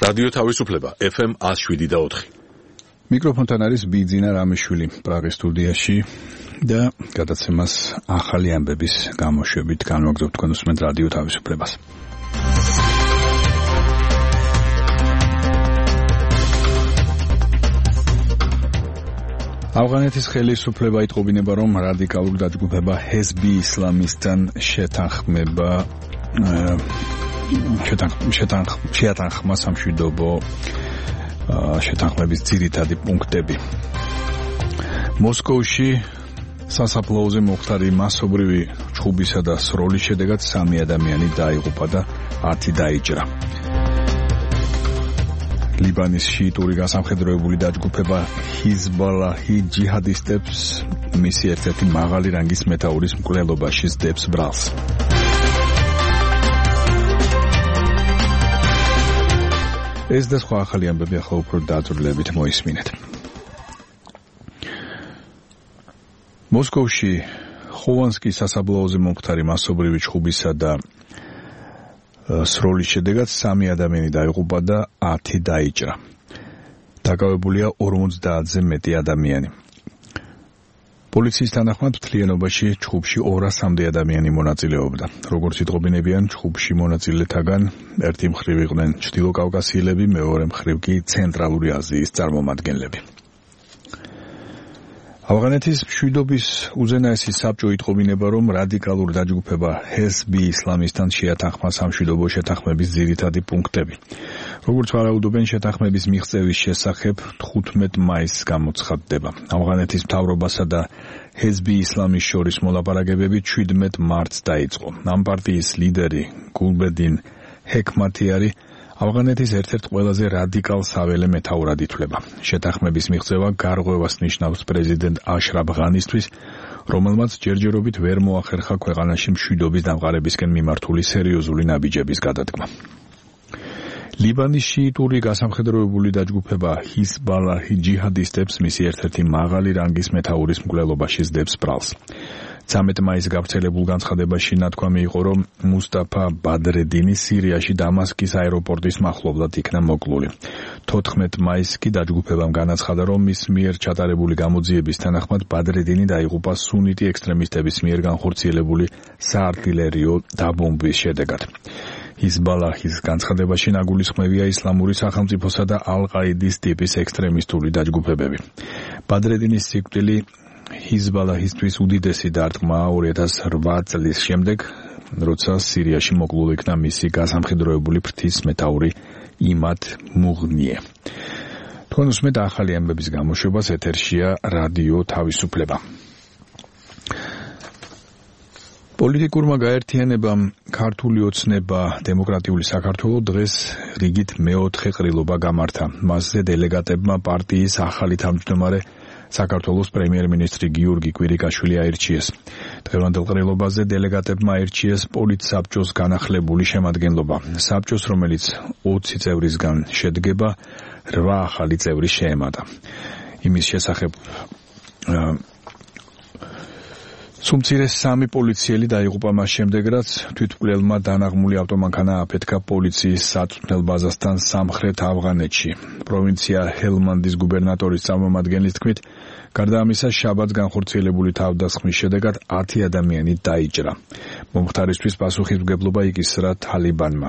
რადიო თავისუფლება FM 107.4. მიკროფონთან არის ბიძინა რამიშვილი პრაღის სტუდიაში და გადაცემას ახალი ამბების გამოშვებით განვაგრძობთ თქვენ უსმენთ რადიო თავისუფლებას. ავღანეთის ხელისუფლება იტყობინება, რომ რადიკალური დაჯგუფება ჰეზბი ისლამისთან შეთანხმა სამშვიდობო შეთანხმების ძირითადი პუნქტები. მოსკოვში სასაფლაოზე მოხდარი მასობრივი ჩხუბისა და სროლის შედეგად 3 ადამიანი დაიღუპა და 10 დაიჭრა. ლიბანის შიიტური გასამხედროებული დაჯგუფება ჰიზბალაჰი ჯიჰადისტებს მისი ერთ-ერთი მაღალი რანგის მეთაურის მკვლელობაში სდებს ბრალს. ეს და სხვა ახალი ამბები ახლა უფრო დაწვრილებით მოისმინეთ. მოსკოვში ხოვანსკის სასაფლაოზე მომხდარი მასობრივი ჩხუბისა და სროლის შედეგად 3 ადამიანი დაიღუპა და 10 დაიჭრა. დაკავებულია 50-ზე მეტი ადამიანი. პოლიციის თანახმად მთლიანობაში ჩხუბში 200-მდე ადამიანი მონაწილეობდა. როგორც იტყობინებიან, ჩხუბში მონაწილეთაგან ერთი მხრივ იყვნენ ჩრდილოკავკასიელები, მეორე მხრივ კი ცენტრალური აზიის წარმომადგენლები. ავღანეთის მშვიდობის უზენაესი საბჭო იტყობინება, რომ რადიკალურ დაჯგუფება ჰეზბი ისლამისთან შეათანხმა სამშვიდობო შეთანხმების ძირითადი პუნქტები. როგორც ვარაუდობენ, შეთანხმების მიღწევის შესახებ 15 მაისს გამოცხადდება. ავღანეთის მთავრობასა და ჰეზბი ისლამის შორის მოლაპარაკებები 17 მარტს დაიწყო. ამ პარტიის ლიდერი გულბედინ ჰეკმათიარი ავღანეთის ერთ-ერთ ყველაზე რადიკალ საველე მეთაურად ითვლება. შეთანხმების მიღწევა გარღვევას ნიშნავს პრეზიდენტ აშრაფ ღანისთვის, რომელმაც ჯერჯერობით ვერ მოახერხა ქვეყანაში მშვიდობის დამყარებისკენ მიმართული სერიოზული ნაბიჯების გადადგმა. ლიბანის შიიტური გასამხედროებული დაჯგუფება ჰიზბალაჰი ჯიჰადისტებს მისი ერთ-ერთი მაღალი რანგის მეთაურის მკვლელობაში სდებს ბრალს. 13 მაისს გავრცელებულ განცხადებაში ნათქვამი იყო, რომ მუსტაფა ბადრედინი სირიაში დამასკის აეროპორტის მახლობლად იქნა მოკლული. 14 მაისს კი დაჯგუფებამ განაცხადა, რომ მის მიერ ჩატარებული გამოძიების თანახმად ბადრედინი დაიღუპა სუნიტი ექსტრემისტების მიერ განხორციელებული საარტილერიო დაბომბვის შედეგად. ჰიზბალაჰის განცხადებაში ნაგულისხმევია ისლამური სახელმწიფოსა და ალ-ყაიდის ტიპის ექსტრემისტული დაჯგუფებები. ბადრედინის სიკვდილი ჰიზბალაჰისთვის უდიდესი დარტყმა 2008 წლის შემდეგ, როცა სირიაში მოკლულ იქნა მისი გასამხედროებული ფრთის მეთაური იმად მუღნიე. თქვენ უსმენთ ახალი ამბების გამოშვებას, ეთერშია რადიო თავისუფლება. პოლიტიკურმა გაერთიანებამ ქართული ოცნება დემოკრატიული საქართველო დღეს რიგით მეოთხე ყრილობა გამართა. მასზე დელეგატებმა პარტიის ახალი თავმჯდომარე საქართველოს პრემიერ-მინისტრი გიორგი კვირიკაშვილი აირჩიეს. დღევანდელ ყრილობაზე დელეგატებმა აირჩიეს პოლიტსაბჭოს განახლებული შემადგენლობა. საბჭოს, რომელიც 20 წევრისგან შედგება, 8 ახალი წევრი შეემატა. იმის შესახებ სუმცირეს 3 პოლიციელი დაიღუპა მას შემდეგ, რაც თვითმკვლელმა დანაღმული ავტომანქანა აფეთქა პოლიციის საწვრთნელ ბაზასთან სამხრეთ ავღანეთში. პროვინცია ჰელმანდის გუბერნატორის წარმომადგენლის თქმით, გარდა ამისა, შაბათს განხორციელებული თავდასხმის შედეგად 10 ადამიანი დაიჭრა. მომხდარისთვის პასუხისმგებლობა იკისრა თალიბანმა.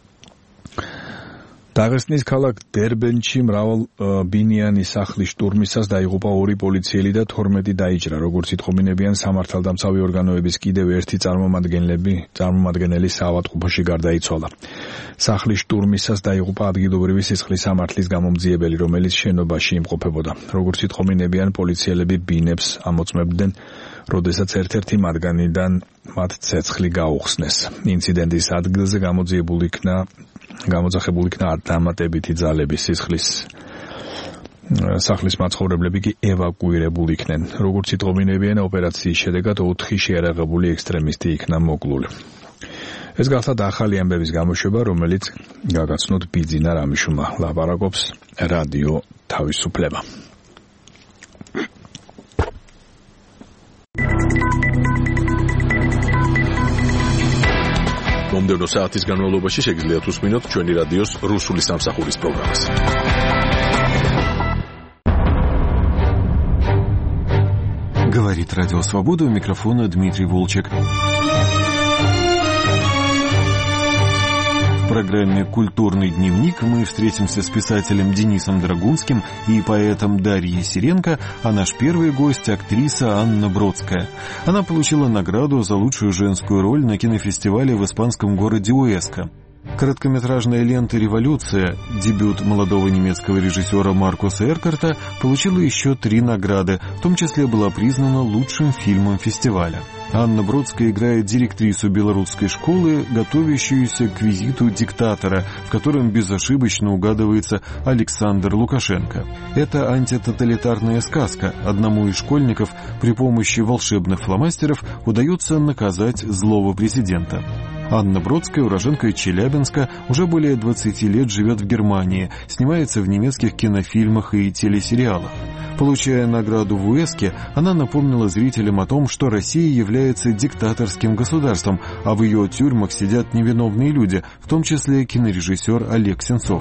დაღესტნის ქალაქ დერბენში მრავალბინიანი სახლის შტურმისას დაიღუპა 2 პოლიციელი და 12 დაიჭრა. როგორც იტყობინებიან, სამართალდამცავი ორგანოების კიდევ ერთი წარმომადგენელი საავადმყოფოში გარდაიცვალა. სახლის შტურმისას დაიღუპა ადგილობრივი სისხლის სამართლის გამომძიებელი, რომელიც შენობაში იმყოფებოდა. როგორც იტყობინებიან, პოლიციელები ბინებს ამოწმებდნენ, როდესაც ერთ-ერთი მათგანიდან მათ ცეცხლი გაუხსნეს. ინციდენტის ადგილზე გამოძახებული იქნა დამატებითი ძალები. სახლის მაცხოვრებლები კი ევაკუირებული იქნენ. როგორც იტყობინებიან, ოპერაციის შედეგად 4 შეიარაღებული ექსტრემისტი იქნა მოკლული. ეს გახლავთ ახალი ამბების გამოშვება, რომელიც გაგაცნოთ ბიძინა რამიშვილმა. ლაპარაკობს რადიო თავისუფლება. მომდევნო საათის განმავლობაში შეგიძლიათ უსმინოთ ჩვენი რადიოს რუსული სამსახურის პროგრამას. Говорит Радио Свобода, у микрофона Дмитрий Волчек. В программе «Культурный дневник» мы встретимся с писателем Денисом Драгунским и поэтом Дарьей Сиренко, а наш первый гость – актриса Анна Бродская. Она получила награду за лучшую женскую роль на кинофестивале в испанском городе Уэска. Короткометражная лента «Революция», дебют молодого немецкого режиссера Маркуса Эркарта, получила еще 3 награды, в том числе была признана лучшим фильмом фестиваля. Анна Бродская играет директрису белорусской школы, готовящуюся к визиту диктатора, в котором безошибочно угадывается Александр Лукашенко. Это антитоталитарная сказка. Одному из школьников при помощи волшебных фломастеров удается наказать злого президента. Анна Бродская, уроженка Челябинска, уже более 20 лет живет в Германии, снимается в немецких кинофильмах и телесериалах. Получая награду в Уэске, она напомнила зрителям о том, что Россия является диктаторским государством, а в ее тюрьмах сидят невиновные люди, в том числе кинорежиссер Олег Сенцов.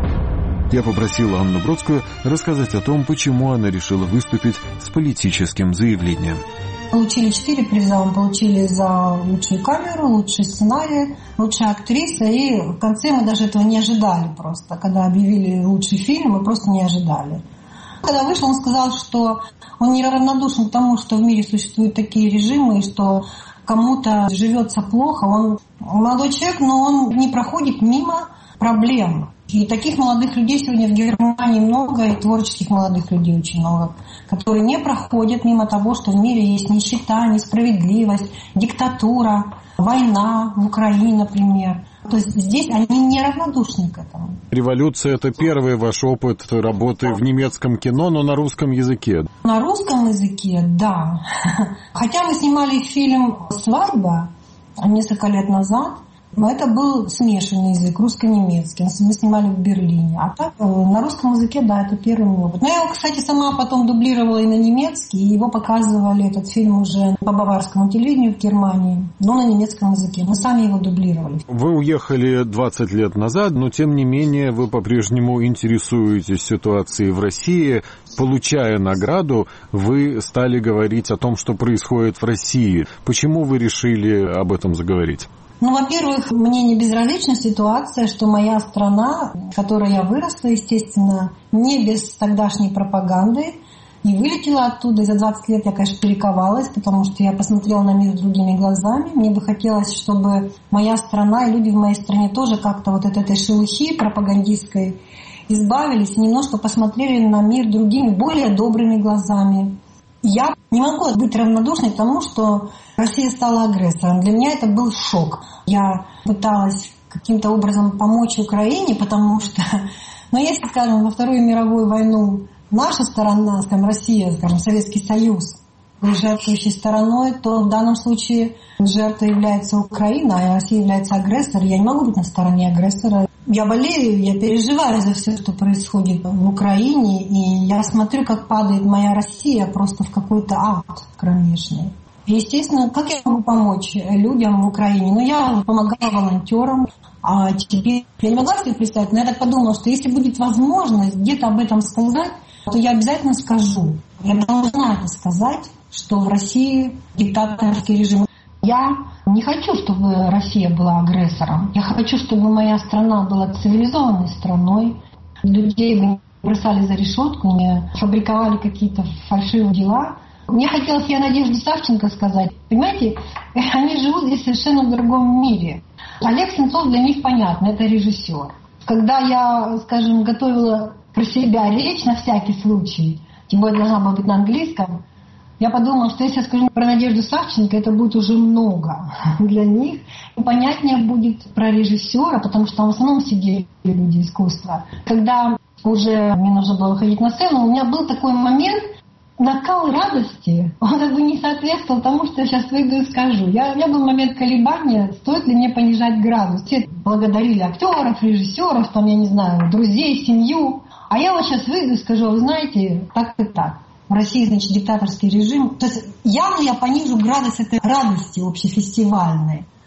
Я попросил Анну Бродскую рассказать о том, почему она решила выступить с политическим заявлением. Получили 4 приза. Мы получили за лучшую камеру, лучший сценарий, лучшая актриса. И в конце мы даже этого не ожидали просто. Когда объявили лучший фильм, мы просто не ожидали. Когда вышел, он сказал, что он неравнодушен к тому, что в мире существуют такие режимы, и что кому-то живется плохо. Он молодой человек, но он не проходит мимо проблем. И таких молодых людей сегодня в Германии много, и творческих молодых людей очень много, которые не проходят мимо того, что в мире есть нищета, несправедливость, диктатура, война в Украине, например. То есть здесь они неравнодушны к этому. «Революция» — это первый ваш опыт работы в немецком кино, но на русском языке. На русском языке, да. Хотя мы снимали фильм «Свадьба» несколько лет назад, но это был смешанный язык, русско-немецкий. Мы снимали в Берлине. А так, на русском языке, да, это первый опыт. Но я его, кстати, сама потом дублировала и на немецкий, и его показывали, этот фильм, уже по баварскому телевидению в Германии, но на немецком языке. Мы сами его дублировали. Вы уехали 20 лет назад, но тем не менее вы по-прежнему интересуетесь ситуацией в России. Получая награду, вы стали говорить о том, что происходит в России. Почему вы решили об этом заговорить? Ну, во-первых, мне не безразлична ситуация, что моя страна, в которой я выросла, естественно, не без тогдашней пропаганды, и вылетела оттуда. И за 20 лет я, конечно, перековалась, потому что я посмотрела на мир другими глазами. Мне бы хотелось, чтобы моя страна и люди в моей стране тоже как-то вот от этой шелухи пропагандистской избавились и немножко посмотрели на мир другими, более добрыми глазами. Я не могу быть равнодушной к тому, что Россия стала агрессором. Для меня это был шок. Я пыталась каким-то образом помочь Украине, потому что, ну, если, скажем, во Вторую мировую войну наша сторона, скажем, Россия, скажем, Советский Союз, был жертвующей стороной, то в данном случае жертвой является Украина, а Россия является агрессором. Я не могу быть на стороне агрессора. Я болею, я переживаю за все, что происходит в Украине, и я смотрю, как падает моя Россия просто в какой-то ад кромешный. Естественно, как я могу помочь людям в Украине? Ну, я помогала волонтерам, а теперь я не могла себе представить, но я так подумала, что если будет возможность где-то об этом сказать, то я обязательно скажу. Я должна это сказать, что в России диктаторский режим. Я не хочу, чтобы Россия была агрессором. Я хочу, чтобы моя страна была цивилизованной страной. Людей бы не бросали за решетку, не фабриковали какие-то фальшивые дела. Мне хотелось, я Надежде Савченко сказать, понимаете, они живут здесь совершенно в другом мире. Олег Сенцов для них понятно, это режиссер. Когда я, скажем, готовила про себя речь на всякий случай, тем более должна была быть на английском, я подумала, что если я скажу про Надежду Савченко, это будет уже много для них. И понятнее будет про режиссера, потому что там в основном сидели люди искусства. Когда уже мне нужно было выходить на сцену, у меня был такой момент, накал радости, он как бы не соответствовал тому, что я сейчас выйду и скажу. У меня был момент колебания, стоит ли мне понижать градус. Все благодарили актеров, режиссеров, там, я не знаю, друзей, семью. А я вот сейчас выйду и скажу, вы знаете, так и так. В России, значит, диктаторский режим. То есть явно я понижу градус этой радости общефестивальной.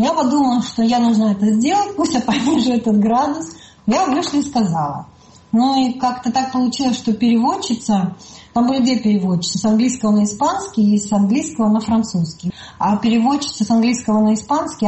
Я подумала, что я должна это сделать, пусть я понижу этот градус. Я вышла и сказала. Ну и как-то так получилось, что переводчица, там были две переводчицы, с английского на испанский и с английского на французский. А переводчица с английского на испанский,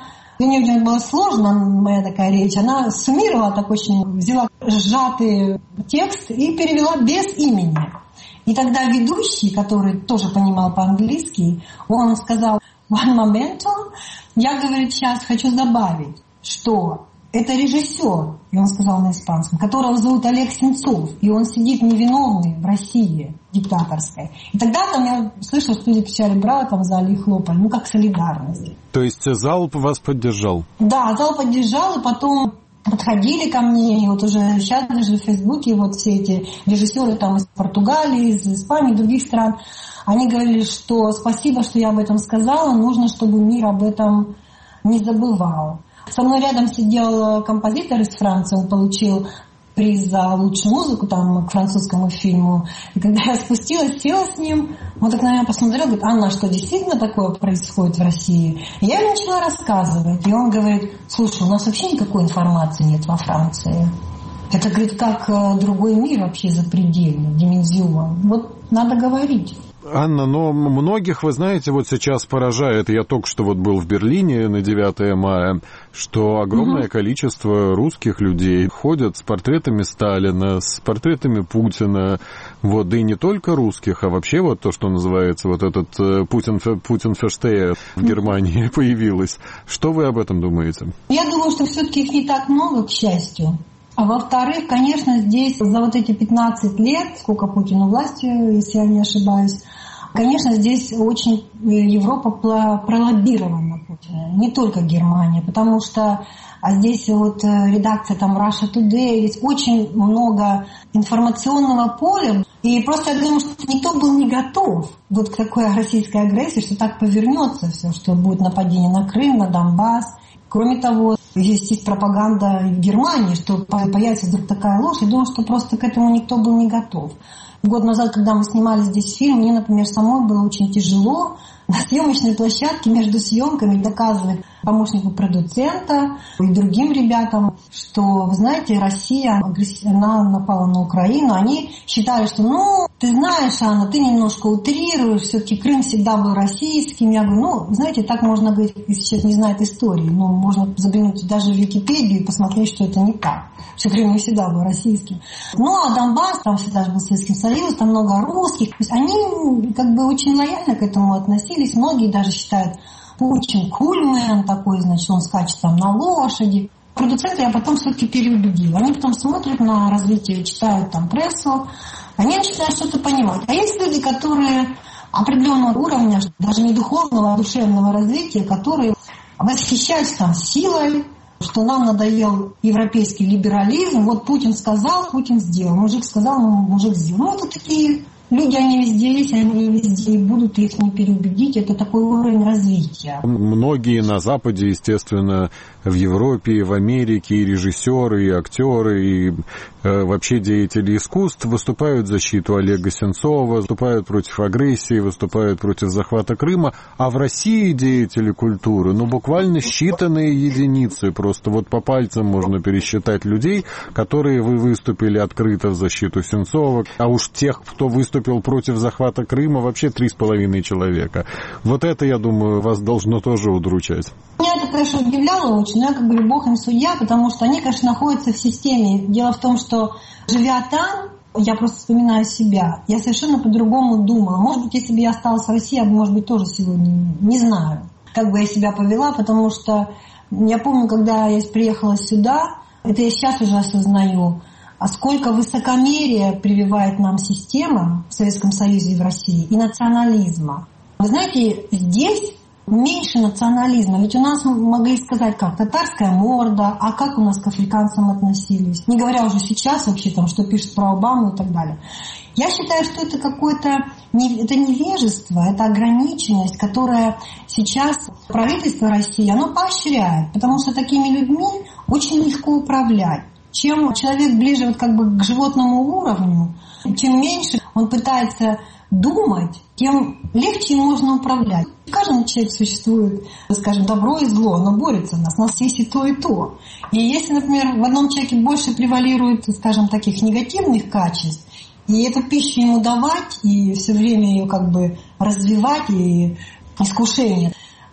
мне было сложно, моя такая речь, она суммировала так очень, взяла сжатый текст и перевела без имени. И тогда ведущий, который тоже понимал по-английски, он сказал: «One momento». Я, говорит, сейчас хочу добавить, что это режиссер, и он сказал на испанском, которого зовут Олег Сенцов, и он сидит невиновный в России диктаторской. И тогда там я слышала, что люди кричали «Браво!» там в зале и хлопали, как солидарность. То есть зал вас поддержал? Да, зал поддержал, и потом подходили ко мне, и вот уже сейчас даже в Фейсбуке вот все эти режиссеры там из Португалии, из Испании, других стран, они говорили, что спасибо, что я об этом сказала, нужно, чтобы мир об этом не забывал. Со мной рядом сидел композитор из Франции, он получил приз за лучшую музыку там, к французскому фильму. И когда я спустилась, села с ним, он так на меня посмотрел, говорит: «Анна, что действительно такое происходит в России?» И я ему начала рассказывать. И он говорит: «Слушай, у нас вообще никакой информации нет во Франции. Это, говорит, как другой мир вообще запредельный, димензион. Вот надо говорить». Анна, но многих, вы знаете, вот сейчас поражает, я только что вот был в Берлине на 9 мая, что огромное количество русских людей ходят с портретами Сталина, с портретами Путина, вот, да и не только русских, а вообще вот то, что называется, вот этот Путин-ферштея в Германии появилось. Что вы об этом думаете? Я думаю, что все-таки их не так много, к счастью. А во-вторых, конечно, здесь за вот эти 15 лет, сколько Путину власти, если я не ошибаюсь, конечно, здесь очень Европа пролоббирована Путина, не только Германия, потому что здесь вот редакция там Russia Today, здесь очень много информационного поля, и просто я думаю, что никто был не готов вот к такой российской агрессии, что так повернется все, что будет нападение на Крым, на Донбасс. Кроме того, есть пропаганда в Германии, что появится вдруг такая ложь. Я думаю, что просто к этому никто был не готов. Год назад, когда мы снимали здесь фильм, мне, например, самой было очень тяжело на съемочной площадке между съемками доказывать помощнику продуцента и другим ребятам, что, вы знаете, Россия, она напала на Украину. Они считали, что, ты знаешь, Анна, ты немножко утрируешь, все-таки Крым всегда был российским. Я говорю, знаете, так можно говорить, если человек не знает истории. Можно заглянуть даже в Википедию и посмотреть, что это не так, что Крым не всегда был российским. А Донбасс, там всегда был Советский Союз, там много русских. То есть они как бы очень лояльно к этому относились. Многие даже считают, Путин кульмен такой, значит, он скачет там на лошади. Продуценты я потом все-таки переубедила. Они потом смотрят на развитие, читают там прессу, они начинают что-то понимать. А есть люди, которые определенного уровня, даже не духовного, а душевного развития, которые восхищаются там силой, что нам надоел европейский либерализм. Вот Путин сказал, Путин сделал. Мужик сказал, мужик сделал. Это такие люди, они везде есть, они везде и будут, их не переубедить. Это такой уровень развития. Многие на Западе, естественно, в Европе, и в Америке, и режиссеры, и актеры, и вообще деятели искусств выступают в защиту Олега Сенцова, выступают против агрессии, выступают против захвата Крыма. А в России деятели культуры, буквально считанные единицы. Просто вот по пальцам можно пересчитать людей, которые выступили открыто в защиту Сенцова. А уж тех, кто выступил против захвата Крыма, вообще 3,5 человека. Вот это, я думаю, вас должно тоже удручать. Меня это, конечно, удивляло очень, но я как бы бог им судья, потому что они, конечно, находятся в системе. Дело в том, что живя там, я просто вспоминаю себя, я совершенно по-другому думала. Может быть, если бы я осталась в России, я бы, может быть, тоже сегодня не знаю, как бы я себя повела, потому что я помню, когда я приехала сюда, это я сейчас уже осознаю, а сколько высокомерия прививает нам система в Советском Союзе и в России, и национализма. Вы знаете, здесь меньше национализма. Ведь у нас могли сказать, как татарская морда, а как у нас к африканцам относились. Не говоря уже сейчас вообще, там, что пишут про Обаму и так далее. Я считаю, что это какое-то это невежество, это ограниченность, которая сейчас правительство России, оно поощряет, потому что такими людьми очень легко управлять. Чем человек ближе вот как бы к животному уровню, чем меньше он пытается думать, тем легче им можно управлять. В каждом человеке существует, скажем, добро и зло, оно борется в нас. У нас есть и то, и то. И если, например, в одном человеке больше превалирует, скажем, таких негативных качеств, и эту пищу ему давать, и все время ее как бы развивать, и искушение,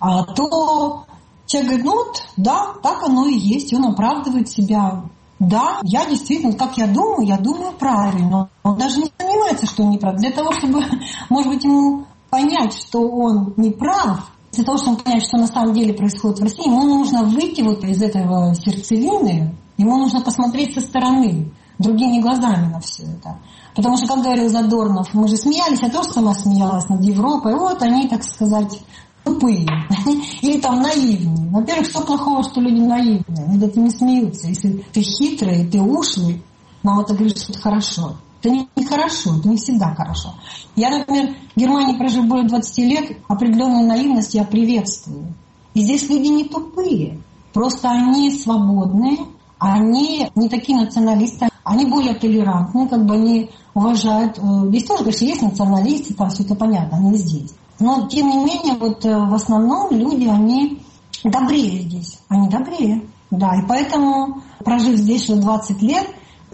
то человек говорит, ну вот, да, так оно и есть, и он оправдывает себя. Да, я действительно, как я думаю правильно. Он даже не сомневается, что он не прав. Для того, чтобы, может быть, ему понять, что он не прав, для того, чтобы понять, что на самом деле происходит в России, ему нужно выйти вот из этого сердцевины, ему нужно посмотреть со стороны, другими глазами на все это. Потому что, как говорил Задорнов, мы же смеялись, я тоже сама смеялась над Европой, вот они, так сказать, тупые или там наивные. Во-первых, что плохого, что люди наивные? Над этим не смеются. Если ты хитрый, ты ушлый, нам это говорит, что это хорошо. Это не хорошо, это не всегда хорошо. Я, например, в Германии прожив более 20 лет, определенную наивность я приветствую. И здесь люди не тупые, просто они свободные, они не такие националисты, они более толерантные, как бы они уважают. Здесь тоже, конечно, есть националисты, там все это понятно, они здесь. Но, тем не менее, вот в основном люди, они добрее здесь. Они добрее, да. И поэтому, прожив здесь уже 20 лет,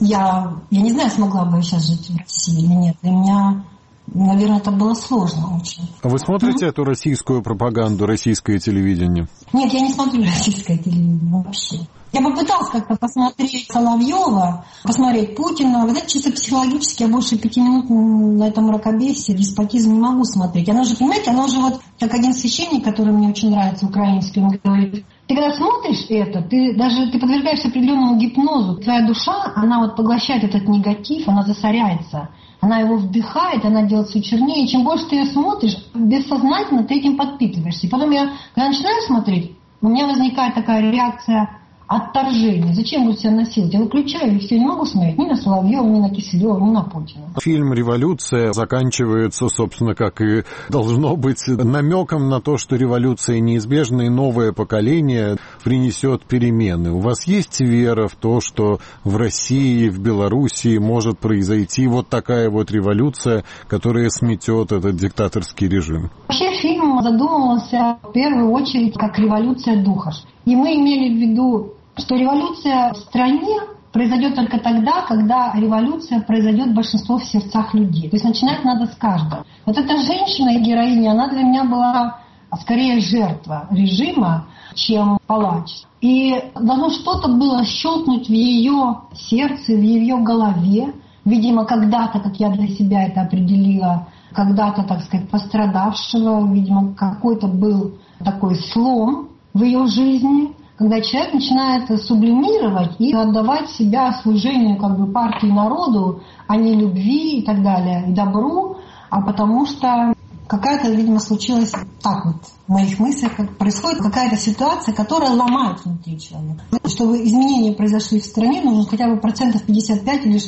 я не знаю, смогла бы я сейчас жить в России или нет. Для меня, наверное, это было сложно очень. А вы смотрите эту российскую пропаганду, российское телевидение? Нет, я не смотрю российское телевидение вообще. Я попыталась как-то посмотреть Соловьева, посмотреть Путина. Вы знаете, чисто психологически я больше 5 минут на этом мракобесии, деспотизм не могу смотреть. Оно же, понимаете, оно же вот, как один священник, который мне очень нравится, украинский, он говорит, ты когда смотришь это, ты подвергаешься определенному гипнозу. Твоя душа, она вот поглощает этот негатив, она засоряется. Она его вдыхает, она делает все чернее. И чем больше ты ее смотришь, бессознательно ты этим подпитываешься. И потом я, когда начинаю смотреть, у меня возникает такая реакция отторжение. Зачем буду себя насиловать? Я выключаю, и все, не могу смотреть ни на Соловьева, ни на Киселева, ни на Путина. Фильм «Революция» заканчивается, собственно, как и должно быть, намеком на то, что революция неизбежна, и новое поколение принесет перемены. У вас есть вера в то, что в России, в Белоруссии может произойти вот такая вот революция, которая сметет этот диктаторский режим? Вообще фильм задумывался в первую очередь как революция духа. И мы имели в виду, что революция в стране произойдет только тогда, когда революция произойдет большинство в сердцах людей. То есть начинать надо с каждого. Вот эта женщина и героиня, она для меня была скорее жертва режима, чем палач. И должно что-то было щелкнуть в ее сердце, в ее голове. Видимо, когда-то, как я для себя это определила, когда-то, так сказать, пострадавшего, видимо, какой-то был такой слом в ее жизни, когда человек начинает сублимировать и отдавать себя служению как бы партии, народу, а не любви и так далее, и добру, а потому что какая-то, видимо, случилась так вот в моих мыслях, как происходит какая-то ситуация, которая ломает внутри человека. Чтобы изменения произошли в стране, нужно хотя бы 55 или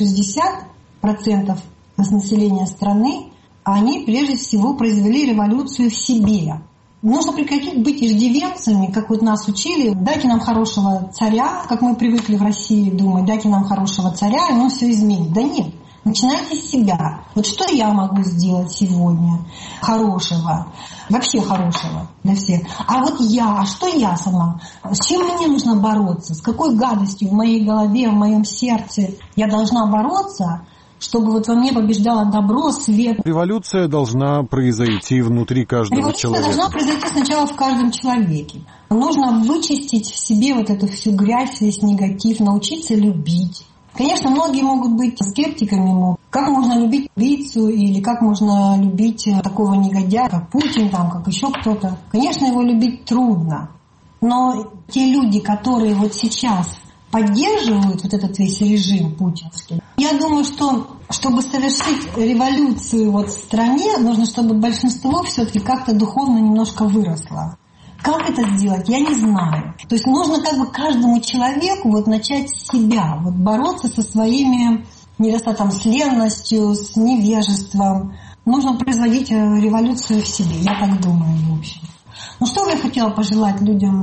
60% населения страны, а они прежде всего произвели революцию в себе. Нужно прекратить быть иждивенцами, как вот нас учили. Дайте нам хорошего царя, как мы привыкли в России думать, дайте нам хорошего царя, и он все изменит. Да нет, начинайте с себя. Вот что я могу сделать сегодня хорошего, вообще хорошего для всех. А вот я, что я сама? С чем мне нужно бороться? С какой гадостью в моей голове, в моем сердце я должна бороться, чтобы вот во мне побеждало добро, свет. Революция должна произойти внутри каждого человека. Революция должна произойти сначала в каждом человеке. Нужно вычистить в себе вот эту всю грязь, весь негатив, научиться любить. Конечно, многие могут быть скептиками. Как можно любить убийцу или как можно любить такого негодяя, как Путин, там, как еще кто-то. Конечно, его любить трудно. Но те люди, которые вот сейчас поддерживают вот этот весь режим путинский. Я думаю, что чтобы совершить революцию вот в стране, нужно, чтобы большинство все-таки как-то духовно немножко выросло. Как это сделать, я не знаю. То есть нужно как бы каждому человеку вот начать с себя, вот бороться со своими недостатками, с ленностью, с невежеством. Нужно производить революцию в себе, я так думаю, в общем. Ну что я хотела пожелать людям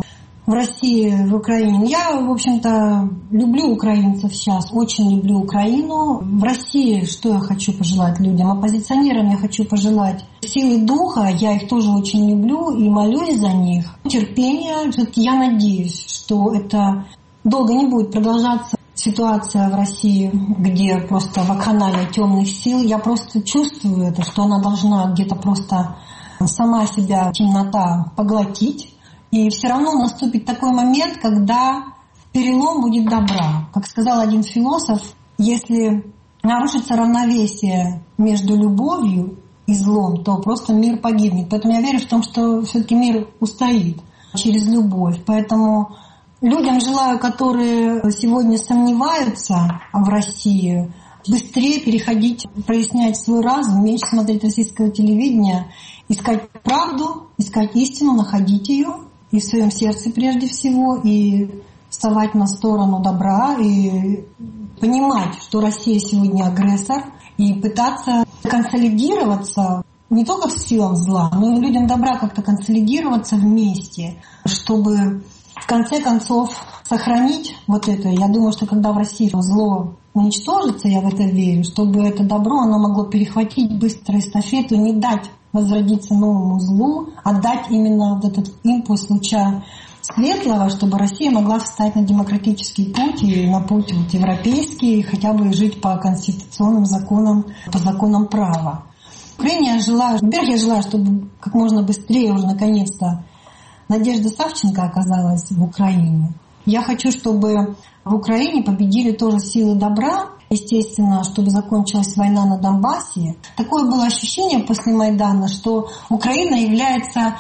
в России, в Украине. Я, в общем-то, люблю украинцев сейчас, очень люблю Украину. В России что я хочу пожелать людям? Оппозиционерам я хочу пожелать силы духа, я их тоже очень люблю и молюсь за них. Терпение, все-таки я надеюсь, что это долго не будет продолжаться. Ситуация в России, где просто вакханалия темных сил, я просто чувствую это, что она должна где-то просто сама себя темнота поглотить. И все равно наступит такой момент, когда перелом будет добра. Как сказал один философ, если нарушится равновесие между любовью и злом, то просто мир погибнет. Поэтому я верю в том, что все-таки мир устоит через любовь. Поэтому людям желаю, которые сегодня сомневаются в России, быстрее переходить, прояснять свой разум, меньше смотреть российское телевидение, искать правду, искать истину, находить ее и в своем сердце прежде всего, и вставать на сторону добра, и понимать, что Россия сегодня агрессор, и пытаться консолидироваться не только с силам зла, но и людям добра как-то консолидироваться вместе, чтобы в конце концов сохранить вот это. Я думаю, что когда в России зло уничтожится, я в это верю, чтобы это добро, оно могло перехватить быстро эстафету, не дать возродиться новому злу, а дать именно вот этот импульс луча светлого, чтобы Россия могла встать на демократический путь и на путь вот европейский, и хотя бы жить по конституционным законам, по законам права. Украине я желаю, во-первых, я желаю, чтобы как можно быстрее уже наконец-то Надежда Савченко оказалась в Украине. Я хочу, чтобы в Украине победили тоже силы добра, естественно, чтобы закончилась война на Донбассе. Такое было ощущение после Майдана, что Украина является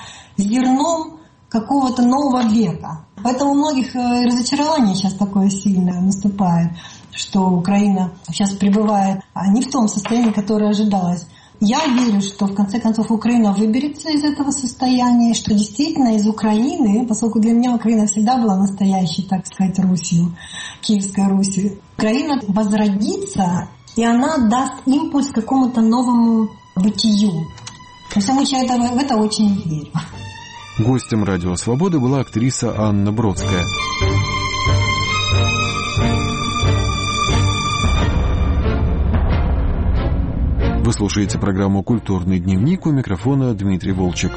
зерном какого-то нового века. Поэтому у многих разочарование сейчас такое сильное наступает, что Украина сейчас пребывает не в том состоянии, которое ожидалось. Я верю, что в конце концов Украина выберется из этого состояния, что действительно из Украины, поскольку для меня Украина всегда была настоящей, так сказать, Русью, Киевской Русью, Украина возродится, и она даст импульс какому-то новому бытию. Потому что я в это очень верю. Гостем «Радио Свободы» была актриса Анна Бродская. Вы слушаете программу «Культурный дневник», у микрофона Дмитрий Волчек.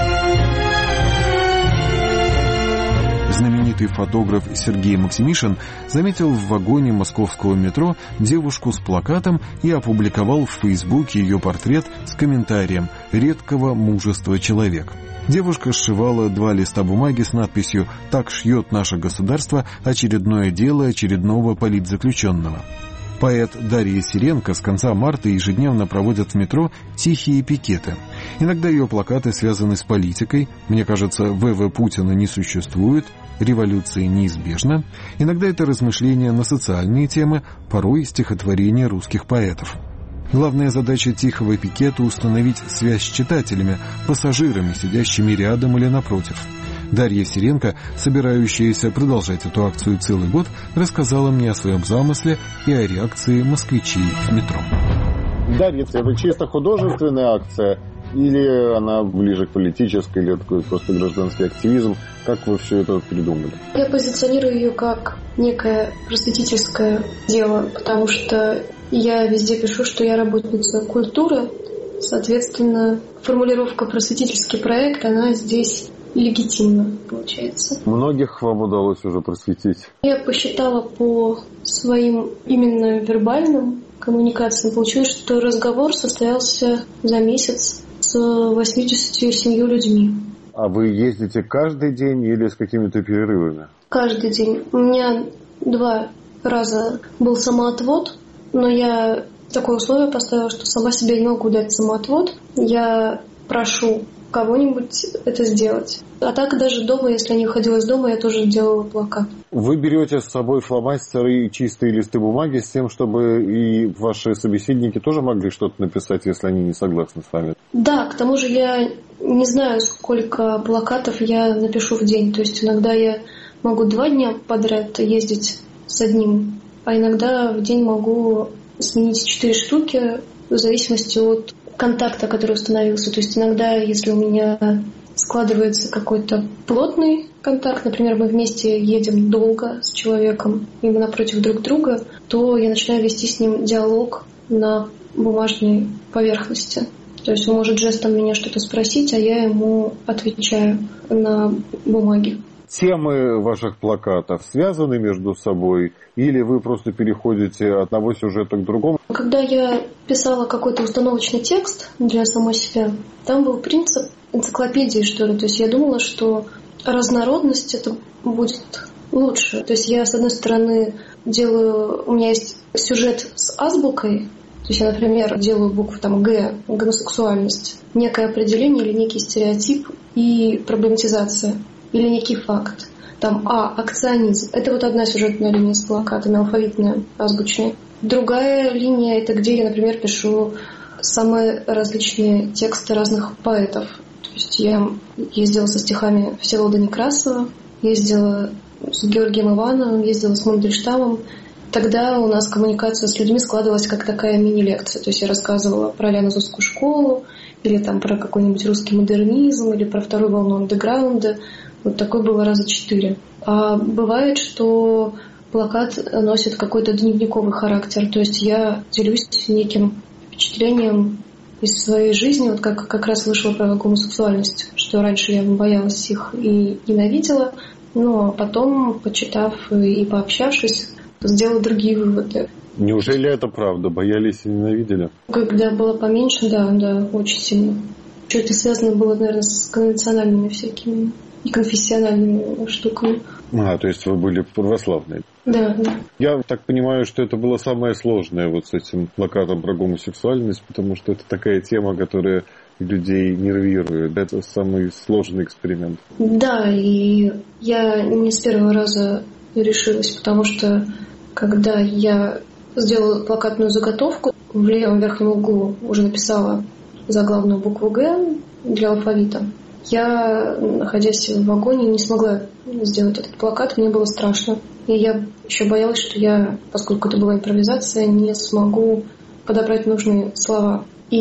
Знаменитый фотограф Сергей Максимишин заметил в вагоне московского метро девушку с плакатом и опубликовал в Фейсбуке ее портрет с комментарием «Редкого мужества человек». Девушка сшивала 2 листа бумаги с надписью «Так шьет наше государство очередное дело очередного политзаключенного». Поэт Дарья Сиренко с конца марта ежедневно проводит в метро тихие пикеты. Иногда ее плакаты связаны с политикой. Мне кажется, ВВ Путина не существует, революция неизбежна. Иногда это размышления на социальные темы, порой стихотворения русских поэтов. Главная задача тихого пикета — установить связь с читателями, пассажирами, сидящими рядом или напротив. Дарья Сиренко, собирающаяся продолжать эту акцию целый год, рассказала мне о своем замысле и о реакции москвичей в метро. Дарья, это чисто художественная акция или она ближе к политической, или такой просто гражданский активизм? Как вы все это придумали? Я позиционирую ее как некое просветительское дело, потому что я везде пишу, что я работница культуры. Соответственно, формулировка «просветительский проект», она здесь легитимно получается. Многих вам удалось уже просветить? Я посчитала по своим именно вербальным коммуникациям. Получилось, что разговор состоялся за месяц с 87 людьми. А вы ездите каждый день или с какими-то перерывами? Каждый день. У меня 2 раза был самоотвод, но я такое условие поставила, что сама себе не могу дать самоотвод. Я прошу кого-нибудь это сделать. А так даже дома, если я не уходила из дома, я тоже делала плакат. Вы берете с собой фломастеры и чистые листы бумаги с тем, чтобы и ваши собеседники тоже могли что-то написать, если они не согласны с вами? Да, к тому же я не знаю, сколько плакатов я напишу в день. То есть иногда я могу 2 дня подряд ездить с одним, а иногда в день могу сменить 4 штуки в зависимости от контакта, который установился. То есть иногда, если у меня складывается какой-то плотный контакт, например, мы вместе едем долго с человеком, и мы напротив друг друга, то я начинаю вести с ним диалог на бумажной поверхности. То есть он может жестом меня что-то спросить, а я ему отвечаю на бумаге. Темы ваших плакатов связаны между собой или вы просто переходите от одного сюжета к другому? Когда я писала какой-то установочный текст для самой себя, там был принцип энциклопедии, что ли. То есть я думала, что разнородность это будет лучше. То есть я, с одной стороны, у меня есть сюжет с азбукой. То есть я, например, делаю букву там Г, гомосексуальность, некое определение или некий стереотип и проблематизация. Или некий факт. Там акционизм. Это вот одна сюжетная линия с плакатами, алфавитная, азбучная. Другая линия — это где я, например, пишу самые различные тексты разных поэтов. То есть я ездила со стихами Всеволода Некрасова, ездила с Георгием Ивановым, ездила с Мандельштамом. Тогда у нас коммуникация с людьми складывалась как такая мини-лекция. То есть я рассказывала про Лянозовскую школу, или там про какой-нибудь русский модернизм, или про вторую волну андеграунда. Вот такой было раза 4. А бывает, что плакат носит какой-то дневниковый характер. То есть я делюсь неким впечатлением из своей жизни. Вот как раз вышло про гомосексуальность, что раньше я боялась их и ненавидела. Но потом, почитав и пообщавшись, сделала другие выводы. Неужели это правда? Боялись и ненавидели? Когда было поменьше, да, очень сильно. Что это связано было, наверное, с конвенциональными всякими и конфессиональными штуками. То есть вы были православные? Да. Я так понимаю, что это было самое сложное вот с этим плакатом про гомосексуальность, потому что это такая тема, которая людей нервирует. Это самый сложный эксперимент. Да, и я не с первого раза решилась, потому что когда я сделала плакатную заготовку, в левом верхнем углу уже написала заглавную букву «Г» для алфавита. Я, находясь в вагоне, не смогла сделать этот плакат, мне было страшно. И я еще боялась, что я, поскольку это была импровизация, не смогу подобрать нужные слова. И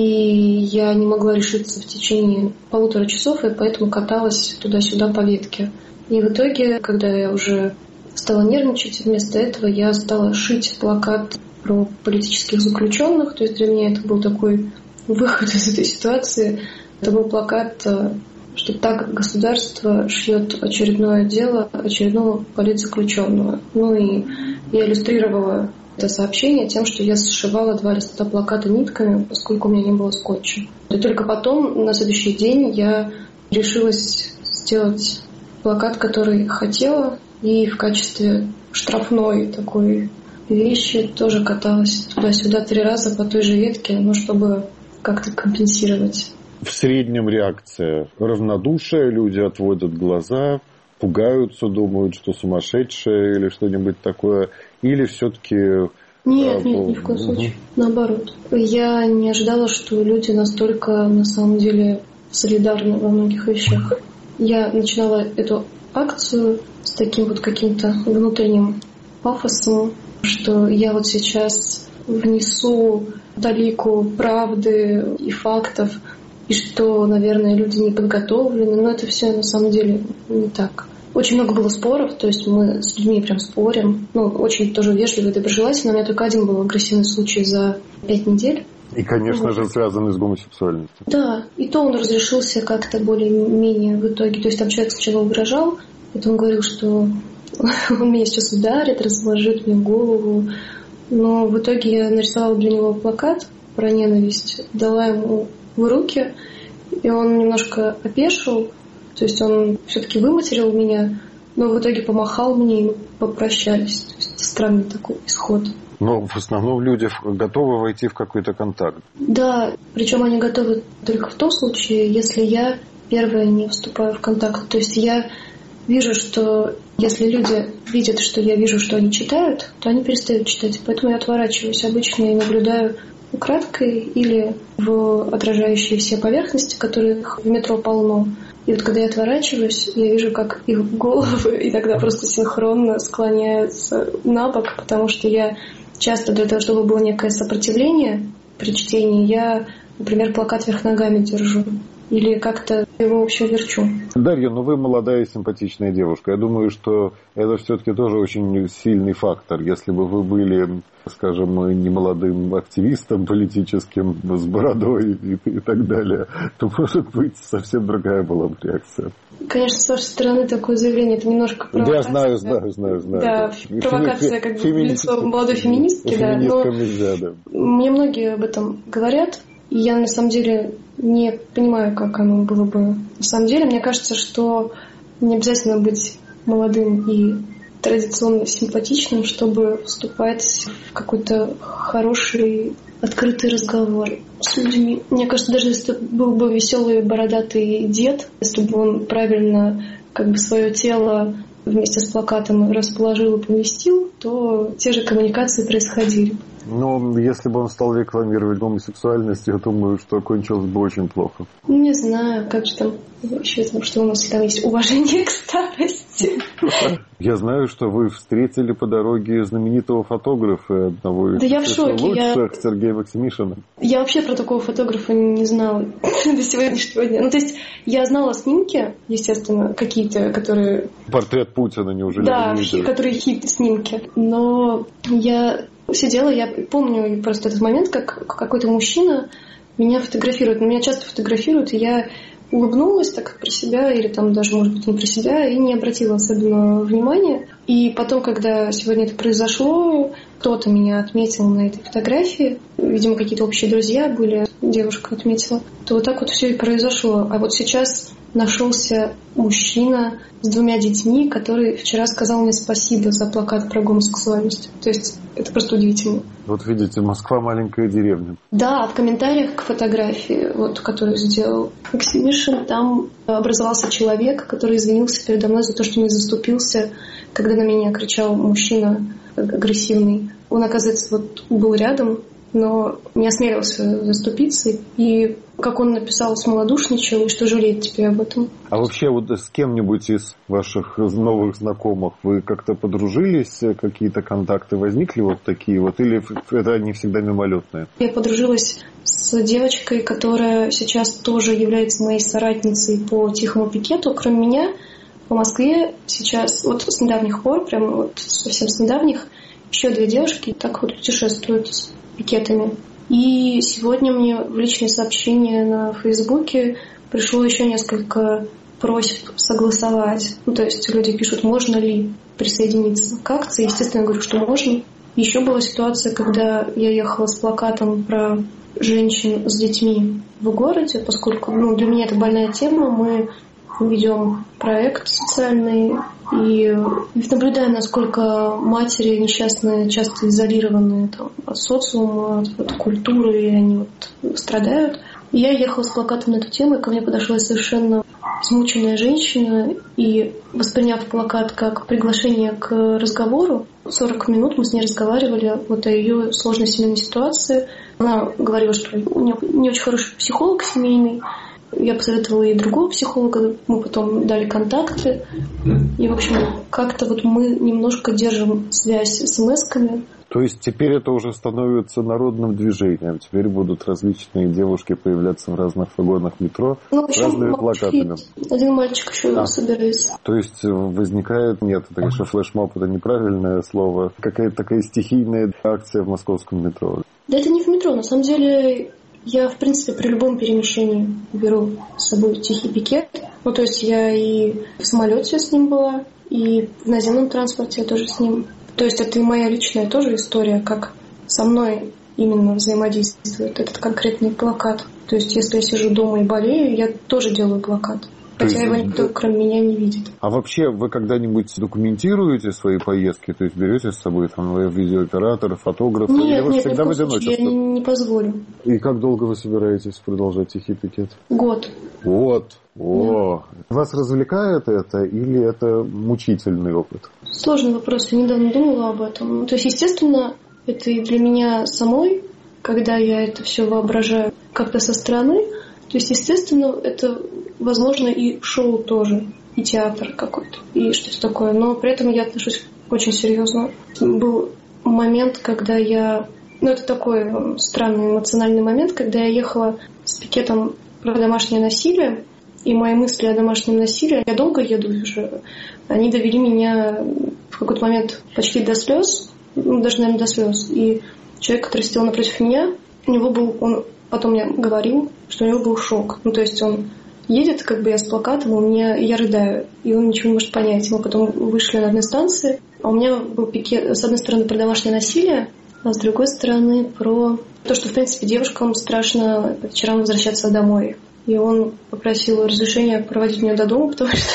я не могла решиться в течение 1,5 часов, и поэтому каталась туда-сюда по ветке. И в итоге, когда я уже стала нервничать, вместо этого я стала шить плакат про политических заключенных. То есть для меня это был такой выход из этой ситуации. Это был плакат, что так государство шьет очередное дело очередного политзаключенного. И я иллюстрировала это сообщение тем, что я сшивала 2 листа плаката нитками, поскольку у меня не было скотча. И только потом, на следующий день, я решилась сделать плакат, который хотела, и в качестве штрафной такой вещи тоже каталась туда-сюда 3 раза по той же ветке, чтобы как-то компенсировать. В среднем реакция равнодушие, люди отводят глаза, пугаются, думают, что сумасшедшие или что-нибудь такое, или все-таки... Нет, ни в коем случае. Наоборот. Я не ожидала, что люди настолько, на самом деле, солидарны во многих вещах. Я начинала эту акцию с таким вот каким-то внутренним пафосом, что я вот сейчас внесу талику правды и фактов, и что, наверное, люди не подготовлены, но это все на самом деле не так. Очень много было споров, то есть мы с людьми прям спорим. Очень тоже вежливо и доброжелательно. У меня только один был агрессивный случай за 5 недель. И, конечно же, связанный с гомосексуальностью. Да, и то он разрешился как-то более-менее в итоге. То есть там человек сначала угрожал, потом говорил, что он меня сейчас ударит, разложит мне голову. Но в итоге я нарисовала для него плакат про ненависть, дала ему в руки, и он немножко опешил. То есть он все-таки выматерил меня, но в итоге помахал мне, и мы попрощались. То есть странный такой исход. Но в основном люди готовы войти в какой-то контакт. Да, причем они готовы только в том случае, если я первая не вступаю в контакт. То есть я вижу, что если люди видят, что я вижу, что они читают, то они перестают читать. Поэтому я отворачиваюсь. Обычно я наблюдаю украдкой или в отражающие все поверхности, которых в метро полно. И вот когда я отворачиваюсь, я вижу, как их головы иногда просто синхронно склоняются на бок, потому что я часто для того, чтобы было некое сопротивление при чтении, я, например, плакат вверх ногами держу. Или как-то его вообще верчу. Дарья, вы молодая и симпатичная девушка. Я думаю, что это все-таки тоже очень сильный фактор. Если бы вы были, скажем, не молодым активистом политическим с бородой и так далее, то, может быть, совсем другая была бы реакция. Конечно, с вашей стороны такое заявление, это немножко провокация. Я знаю. Да, провокация как бы в лицо молодой феминистки, да. Но нельзя, да. Мне многие об этом говорят. И я на самом деле не понимаю, как оно было бы. На самом деле, мне кажется, что не обязательно быть молодым и традиционно симпатичным, чтобы вступать в какой-то хороший, открытый разговор с людьми. Мне кажется, даже если был бы веселый бородатый дед, если бы он правильно как бы свое тело вместе с плакатом расположил и поместил, то те же коммуникации происходили. Но если бы он стал рекламировать гомосексуальность, я думаю, что кончилось бы очень плохо. Не знаю, как же там вообще, что у нас всегда есть уважение к старости. Я знаю, что вы встретили по дороге знаменитого фотографа, одного из лучших, Сергея Максимишина. Я вообще про такого фотографа не знала до сегодняшнего дня. Ну, то есть я знала снимки, естественно, какие-то, которые... Портрет Путина, неужели? Да, которые хит-снимки. Но я сидела, я помню просто этот момент, как какой-то мужчина меня фотографирует. Меня часто фотографируют, и я улыбнулась так про себя, или там даже, может быть, не про себя, и не обратила особенного внимания. И потом, когда сегодня это произошло, кто-то меня отметил на этой фотографии, видимо, какие-то общие друзья были, девушка отметила, то вот так вот все и произошло. А вот сейчас нашелся мужчина с 2 детьми, который вчера сказал мне спасибо за плакат про гомосексуальность. То есть это просто удивительно. Вот видите, Москва маленькая деревня. Да, в комментариях к фотографии, вот, которую сделал Максимишин, там образовался человек, который извинился передо мной за то, что не заступился, когда на меня кричал мужчина агрессивный. Он, оказывается, вот был рядом, но не осмелился заступиться. И, как он написал, смолодушничал, и что жалеет теперь об этом. А вообще вот с кем-нибудь из ваших новых знакомых вы как-то подружились? Какие-то контакты возникли вот такие вот? Или это они всегда мимолетные? Я подружилась с девочкой, которая сейчас тоже является моей соратницей по тихому пикету. Кроме меня, в Москве сейчас, вот с недавних пор, прям вот совсем с недавних, еще 2 девушки так вот путешествуют с пикетами. И сегодня мне в личные сообщения на Фейсбуке пришло еще несколько просьб согласовать. Ну, то есть люди пишут, можно ли присоединиться к акции. Естественно, я говорю, что можно. Еще была ситуация, когда я ехала с плакатом про женщин с детьми в городе, поскольку для меня это больная тема. Мы ведем проект социальный и наблюдаем, насколько матери несчастные, часто изолированные от социума, от культуры, и они страдают. И я ехала с плакатом на эту тему, и ко мне подошла совершенно измученная женщина, и, восприняв плакат как приглашение к разговору, 40 минут мы с ней разговаривали о ее сложной семейной ситуации. Она говорила, что у нее не очень хороший психолог семейный. Я посоветовала ей другого психолога, мы потом дали контакты. И, в общем, как-то мы немножко держим связь с смс-ками. То есть теперь это уже становится народным движением. Теперь будут различные девушки появляться в разных вагонах метро с разными плакатами. Один мальчик еще собирается. То есть возникает, нет, это, конечно, флешмоб, это неправильное слово, какая-то такая стихийная акция в московском метро. Да это не в метро, на самом деле... Я, в принципе, при любом перемещении беру с собой тихий пикет. То есть я и в самолете с ним была, и в наземном транспорте я тоже с ним. То есть это и моя личная тоже история, как со мной именно взаимодействует этот конкретный плакат. То есть если я сижу дома и болею, я тоже делаю плакат. Хотя его никто, кроме меня, не видит. А вообще, вы когда-нибудь документируете свои поездки? То есть берете с собой видеооператора, фотографа? Нет, или всегда в одиночестве? Я не позволю. И как долго вы собираетесь продолжать тихий пикет? Год. О! Да. Вас развлекает это или это мучительный опыт? Сложный вопрос. Я недавно думала об этом. То есть, естественно, это и для меня самой, когда я это все воображаю как-то со стороны. То есть, естественно, это, возможно, и шоу тоже, и театр какой-то, и что-то такое. Но при этом я отношусь очень серьезно. Был момент, когда я... это такой странный эмоциональный момент, когда я ехала с пикетом про домашнее насилие, и мои мысли о домашнем насилии, я долго еду уже, они довели меня в какой-то момент почти до слез, даже, наверное, до слез. И человек, который сидел напротив меня, он потом мне говорил, что у него был шок. То есть он едет, я с плакатом, я рыдаю, и он ничего не может понять. Мы потом вышли на одной станции, а у меня был пикет, с одной стороны, про домашнее насилие, а с другой стороны, про то, что, в принципе, девушкам страшно по вечерам возвращаться домой. И он попросил разрешения проводить меня до дома, потому что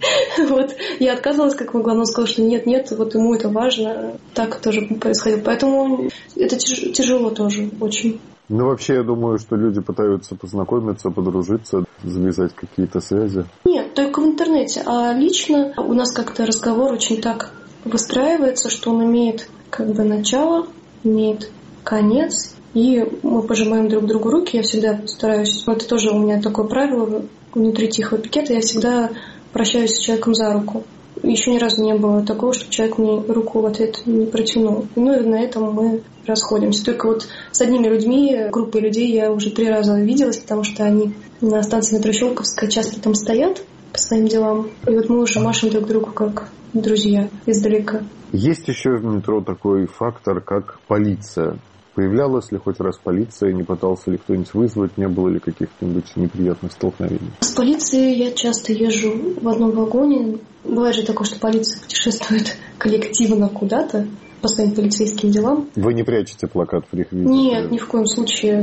я отказывалась, как могла, но он сказал, что нет, ему это важно. Так тоже происходило. Поэтому это тяжело тоже очень. Вообще, я думаю, что люди пытаются познакомиться, подружиться, завязать какие-то связи. Нет, только в интернете. А лично у нас как-то разговор очень так выстраивается, что он имеет начало, имеет конец, и мы пожимаем друг другу руки. Я всегда стараюсь, это тоже у меня такое правило внутри тихого пикета, я всегда прощаюсь с человеком за руку. Еще ни разу не было такого, что человек мне руку в ответ не протянул. И на этом мы расходимся. Только с одними людьми, группой людей я уже 3 раза виделась, потому что они на станции метро Щелковская часто там стоят по своим делам. И мы уже машем друг другу как друзья издалека. Есть еще в метро такой фактор, как полиция. Появлялась ли хоть раз полиция, не пытался ли кто-нибудь вызвать, не было ли каких-нибудь неприятных столкновений? С полицией я часто езжу в одном вагоне. Бывает же такое, что полиция путешествует коллективно куда-то по своим полицейским делам. Вы не прячете плакат в их виде? Нет, ни в коем случае.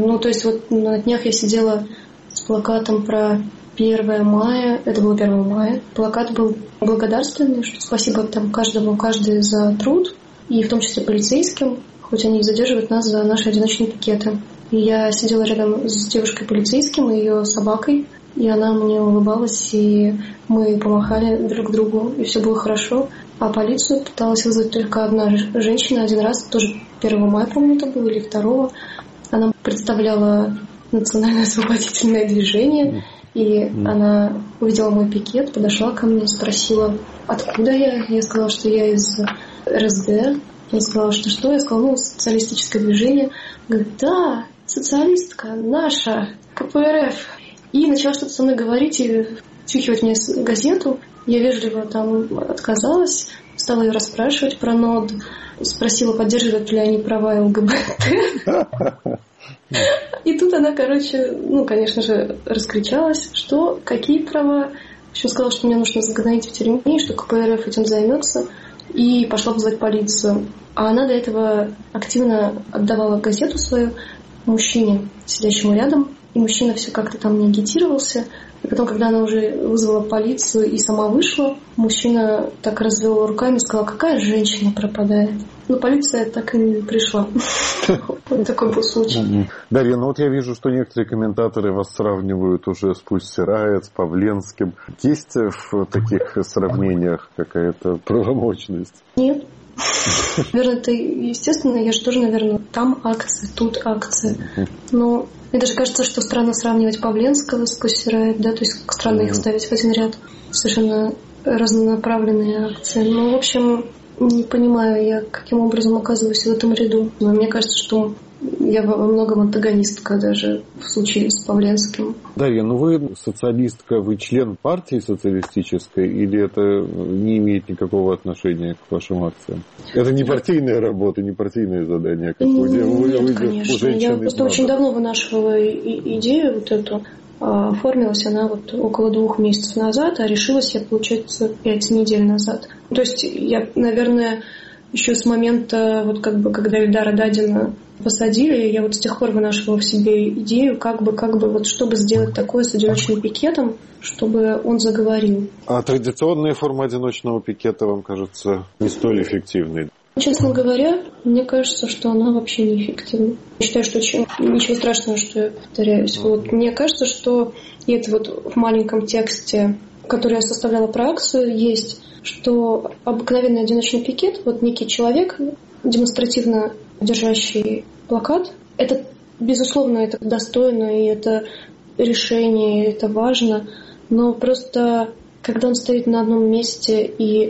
На днях я сидела с плакатом про 1 мая. Это было 1 мая. Плакат был благодарственный, что спасибо каждый за труд, и в том числе полицейским, хоть они и задерживают нас за наши одиночные пикеты. И я сидела рядом с девушкой-полицейским и ее собакой, и она мне улыбалась, и мы помахали друг другу, и все было хорошо. А полицию пыталась вызвать только одна женщина один раз, тоже 1 мая, по-моему, это было, или 2. Она представляла национальное освободительное движение, и она увидела мой пикет, подошла ко мне, спросила, откуда я. Я сказала, что я из РСД. Я сказала, что? Я сказала, социалистическое движение. Говорит, да, социалистка, наша, КПРФ. И начала что-то со мной говорить и втюхивать мне газету. Я вежливо отказалась, стала ее расспрашивать про НОД, спросила, поддерживают ли они права ЛГБТ. И тут она, конечно же, раскричалась, что какие права. Еще сказала, что мне нужно загнать в тюрьме, что КПРФ этим займется. И пошла вызывать полицию. А она до этого активно отдавала газету свою мужчине, сидящему рядом. И мужчина все как-то там не агитировался. И потом, когда она уже вызвала полицию и сама вышла, мужчина так развел руками и сказал, какая женщина пропадает. Но полиция так и не пришла. Вот такой был случай. Дарья, я вижу, что некоторые комментаторы вас сравнивают уже с Пусси Райот, с Павленским. Есть в таких сравнениях какая-то правомочность? Нет. Наверное, это естественно. Я же тоже, наверное, там акции, тут акции. Но мне даже кажется, что странно сравнивать Павленского с Пусси Райот, да, то есть странно их ставить в один ряд. Совершенно разнонаправленные акции. В общем, не понимаю я, каким образом оказываюсь в этом ряду. Но мне кажется, что я во многом антагонистка даже в случае с Павленским. Дарья, вы социалистка, вы член партии социалистической, или это не имеет никакого отношения к вашим акциям? Это не партийная работа, не партийное задание, как Нет, конечно. Я просто очень давно вынашивала идею эту. Оформилась она около 2 месяцев назад, а решилась я, получается, 5 недель назад. То есть я, наверное, еще с момента, когда Ильдара Дадина посадили, я с тех пор вынашивала в себе идею, чтобы сделать такое с одиночным пикетом, чтобы он заговорил. А традиционная форма одиночного пикета вам кажется не столь эффективной? Честно говоря, мне кажется, что она вообще неэффективна. Я считаю, что ничего страшного, что я повторяюсь. Мне кажется, что и это в маленьком тексте, который я составляла про акцию, есть, что обыкновенный одиночный пикет, некий человек, демонстративно держащий плакат, это, безусловно, это достойно, и это решение, и это важно, но просто, когда он стоит на одном месте и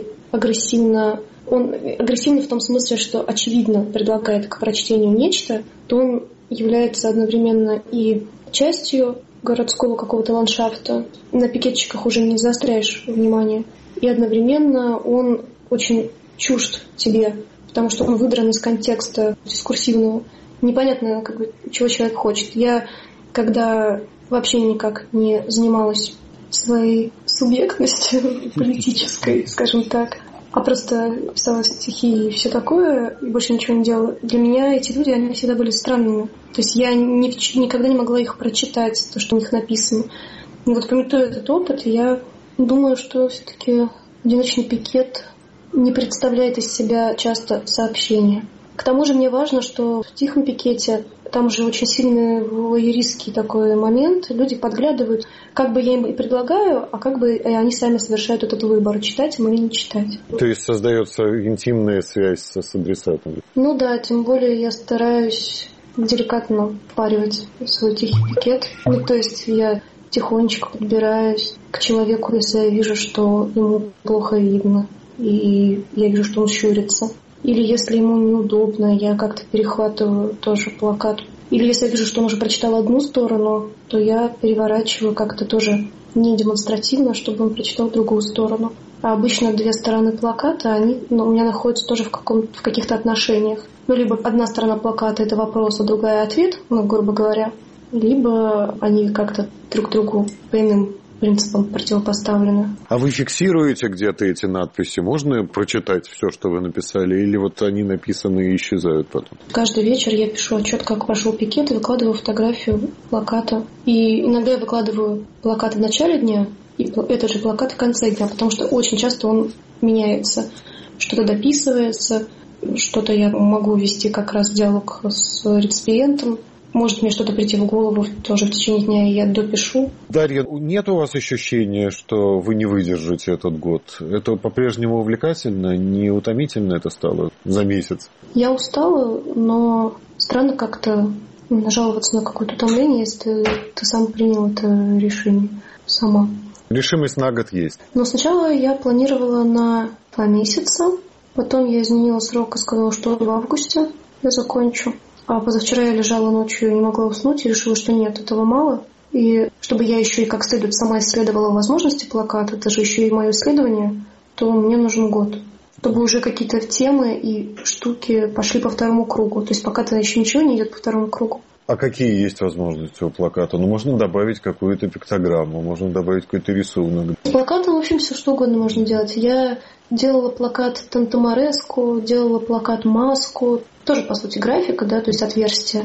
он агрессивный в том смысле, что очевидно предлагает к прочтению нечто, то он является одновременно и частью городского какого-то ландшафта. На пикетчиках уже не заостряешь внимание. И одновременно он очень чужд тебе, потому что он выдран из контекста дискурсивного. Непонятно, чего человек хочет. Я, когда вообще никак не занималась своей субъектностью политической, скажем так, а просто писала стихи и все такое, и больше ничего не делала. Для меня эти люди, они всегда были странными. То есть я никогда не могла их прочитать, то, что у них написано. И вот пометуя этот опыт, я думаю, что все-таки одиночный пикет не представляет из себя часто сообщения. К тому же мне важно, что в тихом пикете там же очень сильный вояристский такой момент. Люди подглядывают, как бы я им и предлагаю, а как бы они сами совершают этот выбор, читать им или не читать. То есть создается интимная связь с адресатом? Ну да, тем более я стараюсь деликатно впаривать свой тихий пикет. Ну то есть я тихонечко подбираюсь к человеку, если я вижу, что ему плохо видно, и я вижу, что он щурится. Или если ему неудобно, я как-то перехватываю тоже плакат. Или если я вижу, что он уже прочитал одну сторону, то я переворачиваю как-то тоже не демонстративно, чтобы он прочитал другую сторону. А обычно две стороны плаката, они у меня находятся тоже в каких-то отношениях. Ну, либо одна сторона плаката — это вопрос, а другая — ответ, грубо говоря. Либо они как-то друг другу по иным принципам противопоставлены. А вы фиксируете где-то эти надписи? Можно прочитать все, что вы написали? Или вот они написаны и исчезают потом? Каждый вечер я пишу отчет, как прошел пикет, и выкладываю фотографию плаката. И иногда я выкладываю плакат в начале дня, и этот же плакат в конце дня, потому что очень часто он меняется. Что-то дописывается, что-то я могу вести как раз диалог с реципиентом. Может мне что-то прийти в голову тоже в течение дня, и я допишу. Дарья, нет у вас ощущения, что вы не выдержите этот год? Это по-прежнему увлекательно, не утомительно это стало за месяц? Я устала, но странно как-то жаловаться на какое-то утомление, если ты сам принял это решение сама. Решимость на год есть? Но сначала я планировала на 2 месяца, потом я изменила срок и сказала, что в августе я закончу. А позавчера я лежала ночью и не могла уснуть, и решила, что нет, этого мало. И чтобы я еще и как следует сама исследовала возможности плаката, это же еще и мое исследование, то мне нужен год. Чтобы уже какие-то темы и штуки пошли по второму кругу. То есть пока-то еще ничего не идет по второму кругу. А какие есть возможности у плаката? Можно добавить какую-то пиктограмму, можно добавить какой-то рисунок. С плакатом, в общем, все что угодно можно делать. Я делала плакат Тантамареску, делала плакат Маску. Тоже, по сути, графика, да, то есть отверстие.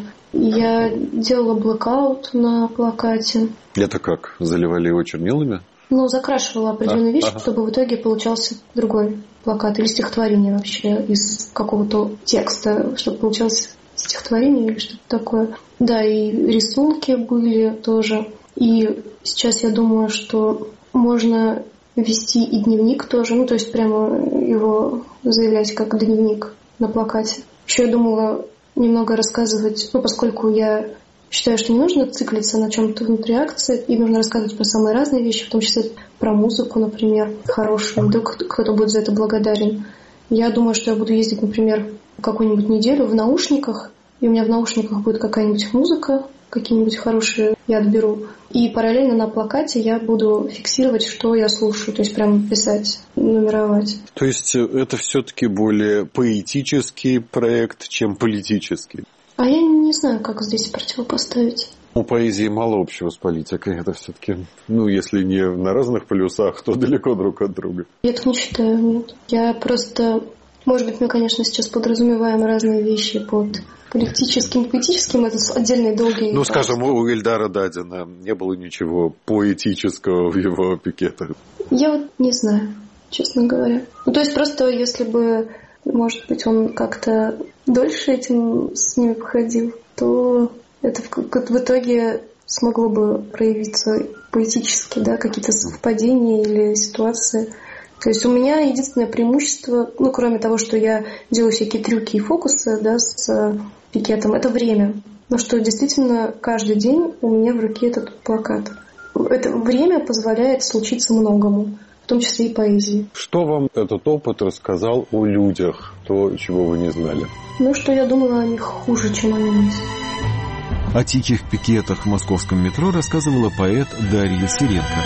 Я делала блэкаут на плакате. Это как? Заливали его чернилами? Закрашивала определенные вещи, чтобы в итоге получался другой плакат. Или стихотворение вообще из какого-то текста, чтобы получалось стихотворение или что-то такое. Да, и рисунки были тоже. И сейчас я думаю, что можно вести и дневник тоже. То есть прямо его заявлять как дневник на плакате. Еще я думала немного рассказывать, поскольку я считаю, что не нужно циклиться на чем-то внутри акции, и нужно рассказывать про самые разные вещи, в том числе про музыку, например, хорошую, вдруг кто-то будет за это благодарен. Я думаю, что я буду ездить, например, какую-нибудь неделю в наушниках, и у меня в наушниках будет какая-нибудь музыка, какие-нибудь хорошие я отберу. И параллельно на плакате я буду фиксировать, что я слушаю, то есть прямо писать, нумеровать. То есть это все-таки более поэтический проект, чем политический? А я не знаю, как здесь противопоставить. У поэзии мало общего с политикой. Это все-таки, если не на разных полюсах, то далеко друг от друга. Я так не считаю, нет. Я просто... Может быть, мы, конечно, сейчас подразумеваем разные вещи под политическим, поэтическим. Это отдельные долгие... скажем, у Ильдара Дадина не было ничего поэтического в его пикетах. Я не знаю, честно говоря. То есть просто если бы, может быть, он как-то дольше этим с ними походил, то это в итоге смогло бы проявиться поэтически, да, какие-то совпадения или ситуации. То есть у меня единственное преимущество, кроме того, что я делаю всякие трюки и фокусы, да, с пикетом, это время. Но что действительно каждый день у меня в руке этот плакат. Это время позволяет случиться многому, в том числе и поэзии. Что вам этот опыт рассказал о людях, то, чего вы не знали? Что я думала о них хуже, чем они есть. О тихих пикетах в московском метро рассказывала поэт Дарья Сиренко.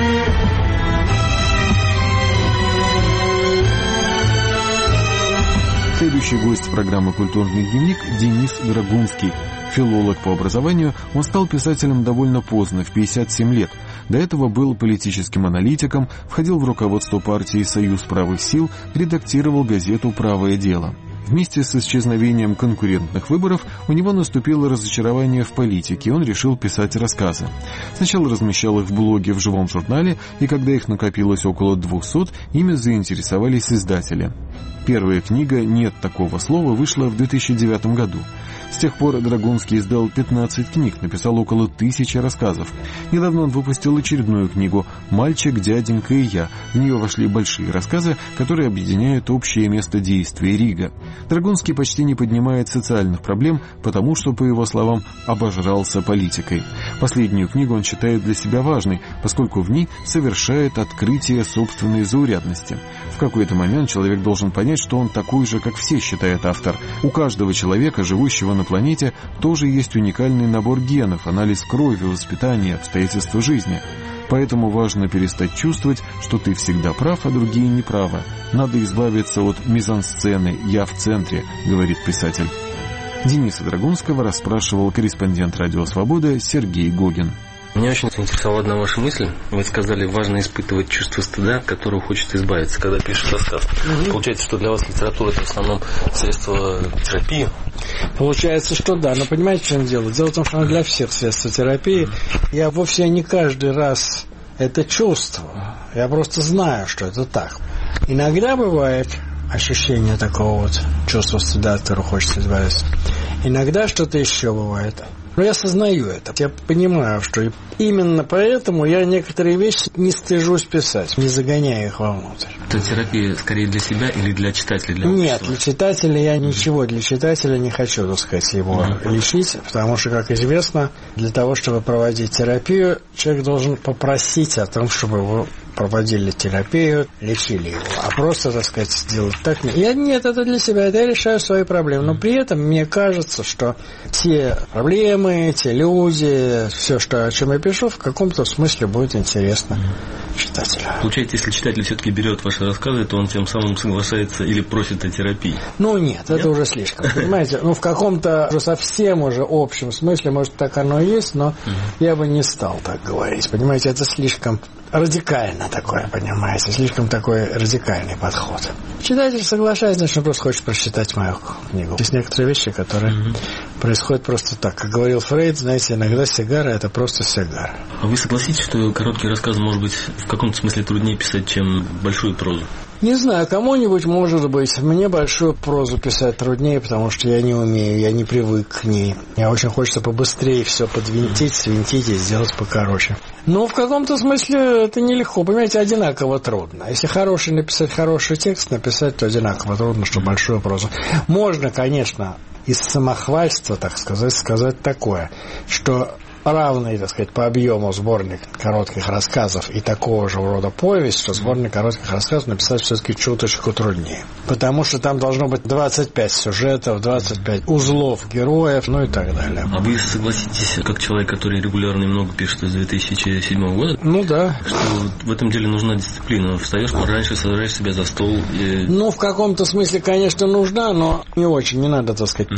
Следующий гость программы «Культурный дневник» – Денис Драгунский. Филолог по образованию, он стал писателем довольно поздно, в 57 лет. До этого был политическим аналитиком, входил в руководство партии «Союз правых сил», редактировал газету «Правое дело». Вместе с исчезновением конкурентных выборов у него наступило разочарование в политике, и он решил писать рассказы. Сначала размещал их в блоге в живом журнале, и когда их накопилось около 200, ими заинтересовались издатели. Первая книга «Нет такого слова» вышла в 2009 году. С тех пор Драгунский издал 15 книг, написал около 1000 рассказов. Недавно он выпустил очередную книгу «Мальчик, дяденька и я». В нее вошли большие рассказы, которые объединяют общее место действия Рига. Драгунский почти не поднимает социальных проблем, потому что, по его словам, обожрался политикой. Последнюю книгу он считает для себя важной, поскольку в ней совершает открытие собственной заурядности. В какой-то момент человек должен понять, что он такой же, как все, считает автор. У каждого человека, живущего на планете, тоже есть уникальный набор генов, анализ крови, воспитания, обстоятельства жизни. Поэтому важно перестать чувствовать, что ты всегда прав, а другие неправы. Надо избавиться от мизансцены «я в центре», говорит писатель. Дениса Драгунского расспрашивал корреспондент «Радио Свобода» Сергей Гогин. Меня очень заинтересовала одна ваша мысль. Вы сказали, важно испытывать чувство стыда, от которого хочется избавиться, когда пишешь рассказ. Получается, что для вас литература – это в основном средство терапии? Получается, что да. Но понимаете, в чем дело? Дело в том, что она для всех средство терапии. Я вовсе не каждый раз это чувствую. Я просто знаю, что это так. Иногда бывает ощущение такого вот чувства стыда, от которого хочется избавиться. Иногда что-то еще бывает. Но я осознаю это. Я понимаю, что именно поэтому я некоторые вещи не стыжусь писать, не загоняя их вовнутрь. Это терапия скорее для себя или для читателя? Для Нет, для читателя я ничего. Для читателя не хочу, так сказать, его лечить, потому что, как известно, для того, чтобы проводить терапию, человек должен попросить о том, чтобы его проводили терапию, лечили его. А просто, так сказать, сделать так... Нет, это для себя, это я решаю свои проблемы. Но при этом мне кажется, что те проблемы, те люди, все, о чем я пишу, в каком-то смысле будет интересно читателю. Получается, если читатель все-таки берет ваши рассказы, то он тем самым соглашается или просит о терапии? Ну нет, это уже слишком. Понимаете, в каком-то уже совсем уже общем смысле, может, так оно и есть, но я бы не стал так говорить. Понимаете, это слишком радикально такое, понимаете, слишком такой радикальный подход. Читатель соглашается, значит, он просто хочет прочитать мою книгу. Есть некоторые вещи, которые происходят просто так. Как говорил Фрейд, знаете, иногда сигара – это просто сигара. А вы согласитесь, что короткий рассказ может быть в каком-то смысле труднее писать, чем большую прозу? Не знаю, кому-нибудь может быть. Мне большую прозу писать труднее, потому что я не умею, я не привык к ней. Мне очень хочется побыстрее все подвинтить, свинтить и сделать покороче. Но в каком-то смысле это нелегко. Понимаете, одинаково трудно. Если написать хороший текст, написать, то одинаково трудно, что большую прозу. Можно, конечно, из самохвальства, так сказать такое, что равный, так сказать, по объему сборник коротких рассказов и такого же рода повесть, что сборник коротких рассказов написать все-таки чуточку труднее. Потому что там должно быть 25 сюжетов, 25 узлов героев, ну и так далее. А вы согласитесь, как человек, который регулярно и много пишет с 2007 года? Ну да. Что в этом деле нужна дисциплина. Встаешь пораньше, сажаешь себя за стол. Ну, в каком-то смысле, конечно, нужна, но не очень. Не надо, так сказать,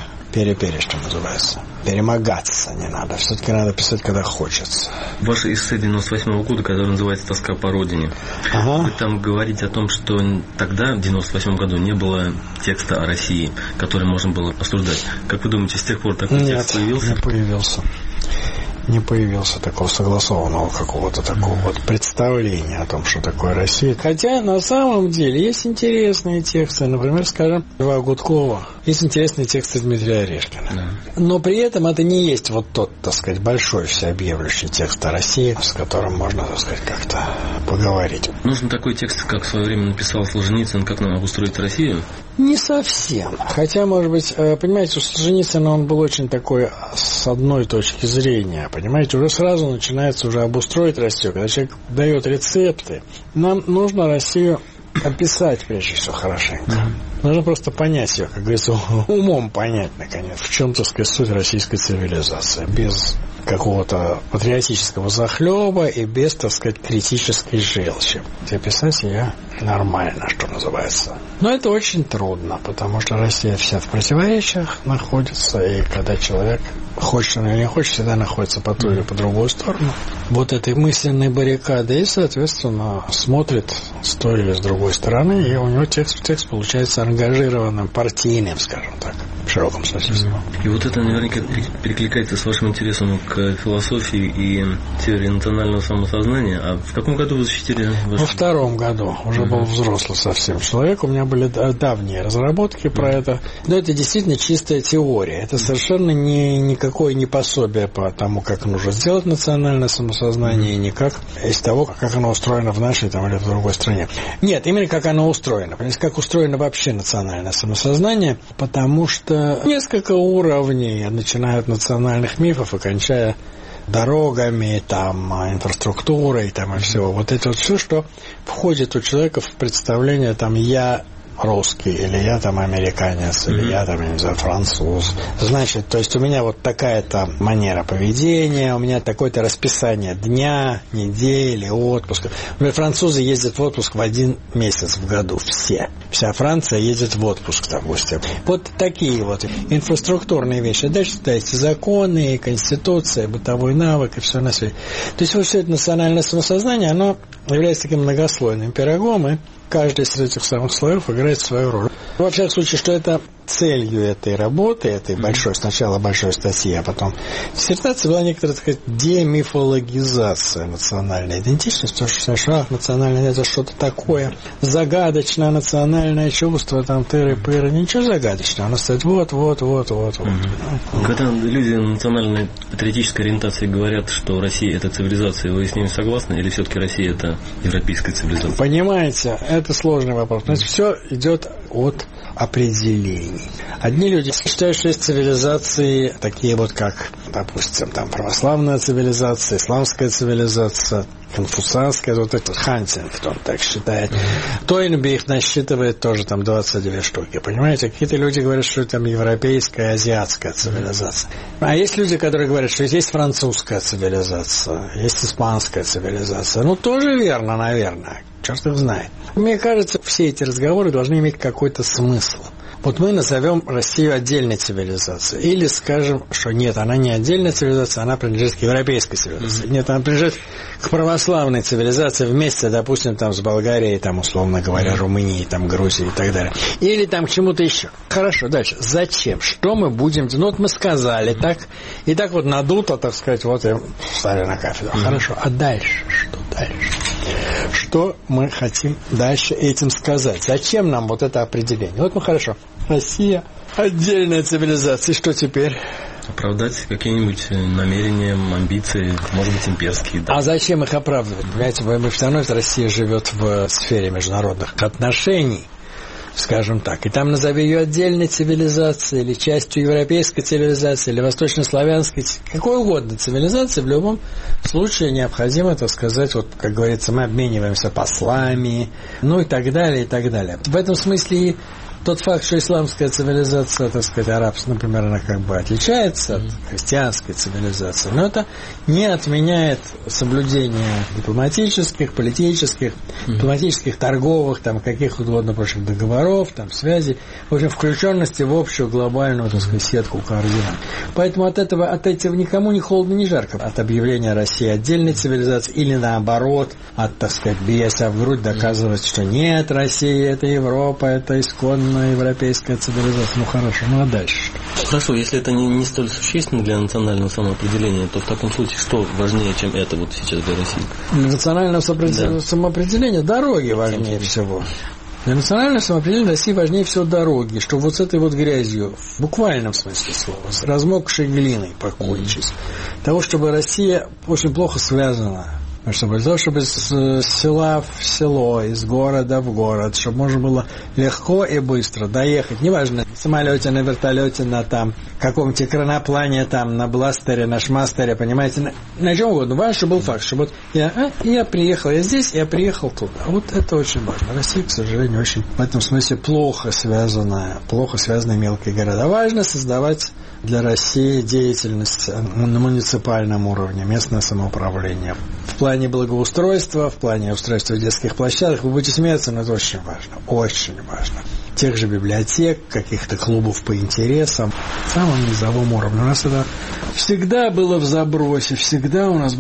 что называется. Перемогаться не надо. Все-таки надо писать, когда хочется. Ваше эссе 98 года, которое называется «Тоска по родине». Вы там говорите о том, что тогда, в 98 году, не было текста о России, который можно было осуждать. Как вы думаете, с тех пор такой текст появился? Нет, не появился. Не появился такого согласованного какого-то такого вот представления о том, что такое Россия. Хотя на самом деле есть интересные тексты. Например, скажем, Льва Гудкова. Есть интересные тексты Дмитрия Орешкина. Да. Но при этом это не есть вот тот, так сказать, большой всеобъемлющий текст о России, с которым можно, так сказать, как-то поговорить. Нужен такой текст, как в свое время написал Солженицын, как нам обустроить Россию? Не совсем. Хотя, может быть, понимаете, у Солженицына он был очень такой с одной точки зрения. Понимаете, уже сразу начинается уже обустроить Россию. Когда человек дает рецепты, нам нужно Россию описать, прежде всего, хорошенько. Нужно просто понять ее, как говорится, умом понять, наконец, в чем, так сказать, суть российской цивилизации. Без какого-то патриотического захлеба и без, так сказать, критической желчи. Описать ее нормально, что называется. Но это очень трудно, потому что Россия вся в противоречиях находится, и когда человек, хочет он или не хочет, всегда находится по ту или по другую сторону вот этой мысленной баррикады и, соответственно, смотрит с той или с другой стороны, и у него текст получается ангажированным, партийным, скажем так, в широком смысле слова. И вот это наверняка перекликается с вашим интересом к философии и теории национального самосознания. А в каком году вы защитили? Во 2-м году. Уже был взрослый совсем человек. У меня были давние разработки про это. Но это действительно чистая теория. Это совершенно никакое не пособие по тому, как нужно сделать национальное самосознание, никак из того, как оно устроено в нашей там, или в другой стране. Нет, именно как оно устроено. Понимаете, как устроено вообще национальное самосознание, потому что несколько уровней, начиная от национальных мифов и кончая дорогами, там, инфраструктурой, там, и всего. Вот это вот все, что входит у человека в представление, там, я русский, или я там американец, или я там, не знаю, француз. Значит, то есть у меня вот такая-то манера поведения, у меня такое-то расписание дня, недели, отпуска. Например, французы ездят в отпуск в 1 месяц в году, все. Вся Франция едет в отпуск, допустим. Вот такие вот инфраструктурные вещи. Дальше туда есть законы, конституция, бытовой навык и все на свете. То есть вот все это национальное самосознание, оно является таким многослойным пирогом, и каждый из этих самых слоев играет свою роль. Во всяком случае, что это целью этой работы, этой большой, сначала большой статьи, а потом диссертации, была некоторая, так сказать, демифологизация национальной идентичности, то, что национальная это что-то такое загадочное, национальное чувство, там, тыры-пыры, ничего загадочного, оно стоит вот. Когда люди национальной патриотической ориентации говорят, что Россия это цивилизация, вы с ними согласны, или все-таки Россия это европейская цивилизация? Понимаете, это сложный вопрос. Значит, все идет от определений. Одни люди считают, что есть цивилизации такие вот, как, допустим, там православная цивилизация, исламская цивилизация, конфуцианская, вот это Хантингтон так считает. Тойнби их насчитывает тоже там 22 штуки. Понимаете, какие-то люди говорят, что там европейская, азиатская цивилизация. А есть люди, которые говорят, что есть французская цивилизация, есть испанская цивилизация. Ну, тоже верно, наверное. Черт их знает. Мне кажется, все эти разговоры должны иметь какой-то смысл. Вот мы назовем Россию отдельной цивилизацией. Или скажем, что нет, она не отдельная цивилизация, она принадлежит к европейской цивилизации. Нет, она принадлежит к православной цивилизации вместе, допустим, там, с Болгарией, там, условно говоря, Румынией, там, Грузией и так далее. Или там к чему-то еще. Хорошо, дальше. Зачем? Что мы будем делать? Ну, вот мы сказали так, и так вот надуто, так сказать, вот и встали на кафедру. Хорошо. А дальше? Что дальше? Что мы хотим дальше этим сказать? Зачем нам вот это определение? Вот мы хорошо. Россия – отдельная цивилизация. И что теперь? Оправдать какие-нибудь намерения, амбиции, может быть, имперские. Да. А зачем их оправдывать? Понимаете, мы все равно, Россия живет в сфере международных отношений, скажем так. И там назови ее отдельной цивилизацией, или частью европейской цивилизации, или восточнославянской, какой угодно цивилизации, в любом случае необходимо, так сказать, вот, как говорится, мы обмениваемся послами, ну и так далее, и так далее. В этом смысле и тот факт, что исламская цивилизация, так сказать, арабская, например, она как бы отличается от христианской цивилизации, но это не отменяет соблюдение дипломатических, политических, дипломатических, торговых, там, каких угодно прочих договоров, там, связей, в общем, включенности в общую глобальную, так сказать, сетку координат. Поэтому от этого никому не холодно, не жарко. От объявления России отдельной цивилизации или наоборот, от, так сказать, бия себя в грудь, доказывать, что нет, Россия, это Европа, это исконно европейская цивилизация. Ну хорошо, ну а дальше? Хорошо, если это не столь существенно для национального самоопределения, то в таком случае что важнее, чем это вот сейчас для России? Для национального самоопределения дороги важнее всего. Для национального самоопределения России важнее всего дороги, что вот с этой вот грязью, в буквальном смысле слова, с размокшей глиной покончить. Того, чтобы Россия очень плохо связана Чтобы для того, чтобы из села в село, из города в город, чтобы можно было легко и быстро доехать, неважно, на самолете, на вертолете, на там каком-то экраноплане, там, на бластере, на шмастере, понимаете, на чем угодно. Важно, чтобы был факт, что вот я приехал, я здесь, я приехал туда. Вот это очень важно. Россия, к сожалению, очень в этом смысле плохо связаны мелкие города. Важно создавать для России деятельность на муниципальном уровне, местное самоуправление. В плане благоустройства, в плане устройства детских площадок, вы будете смеяться, но это очень важно. Очень важно. Тех же библиотек, каких-то клубов по интересам, в самом низовом уровне. У нас это всегда было в забросе, У нас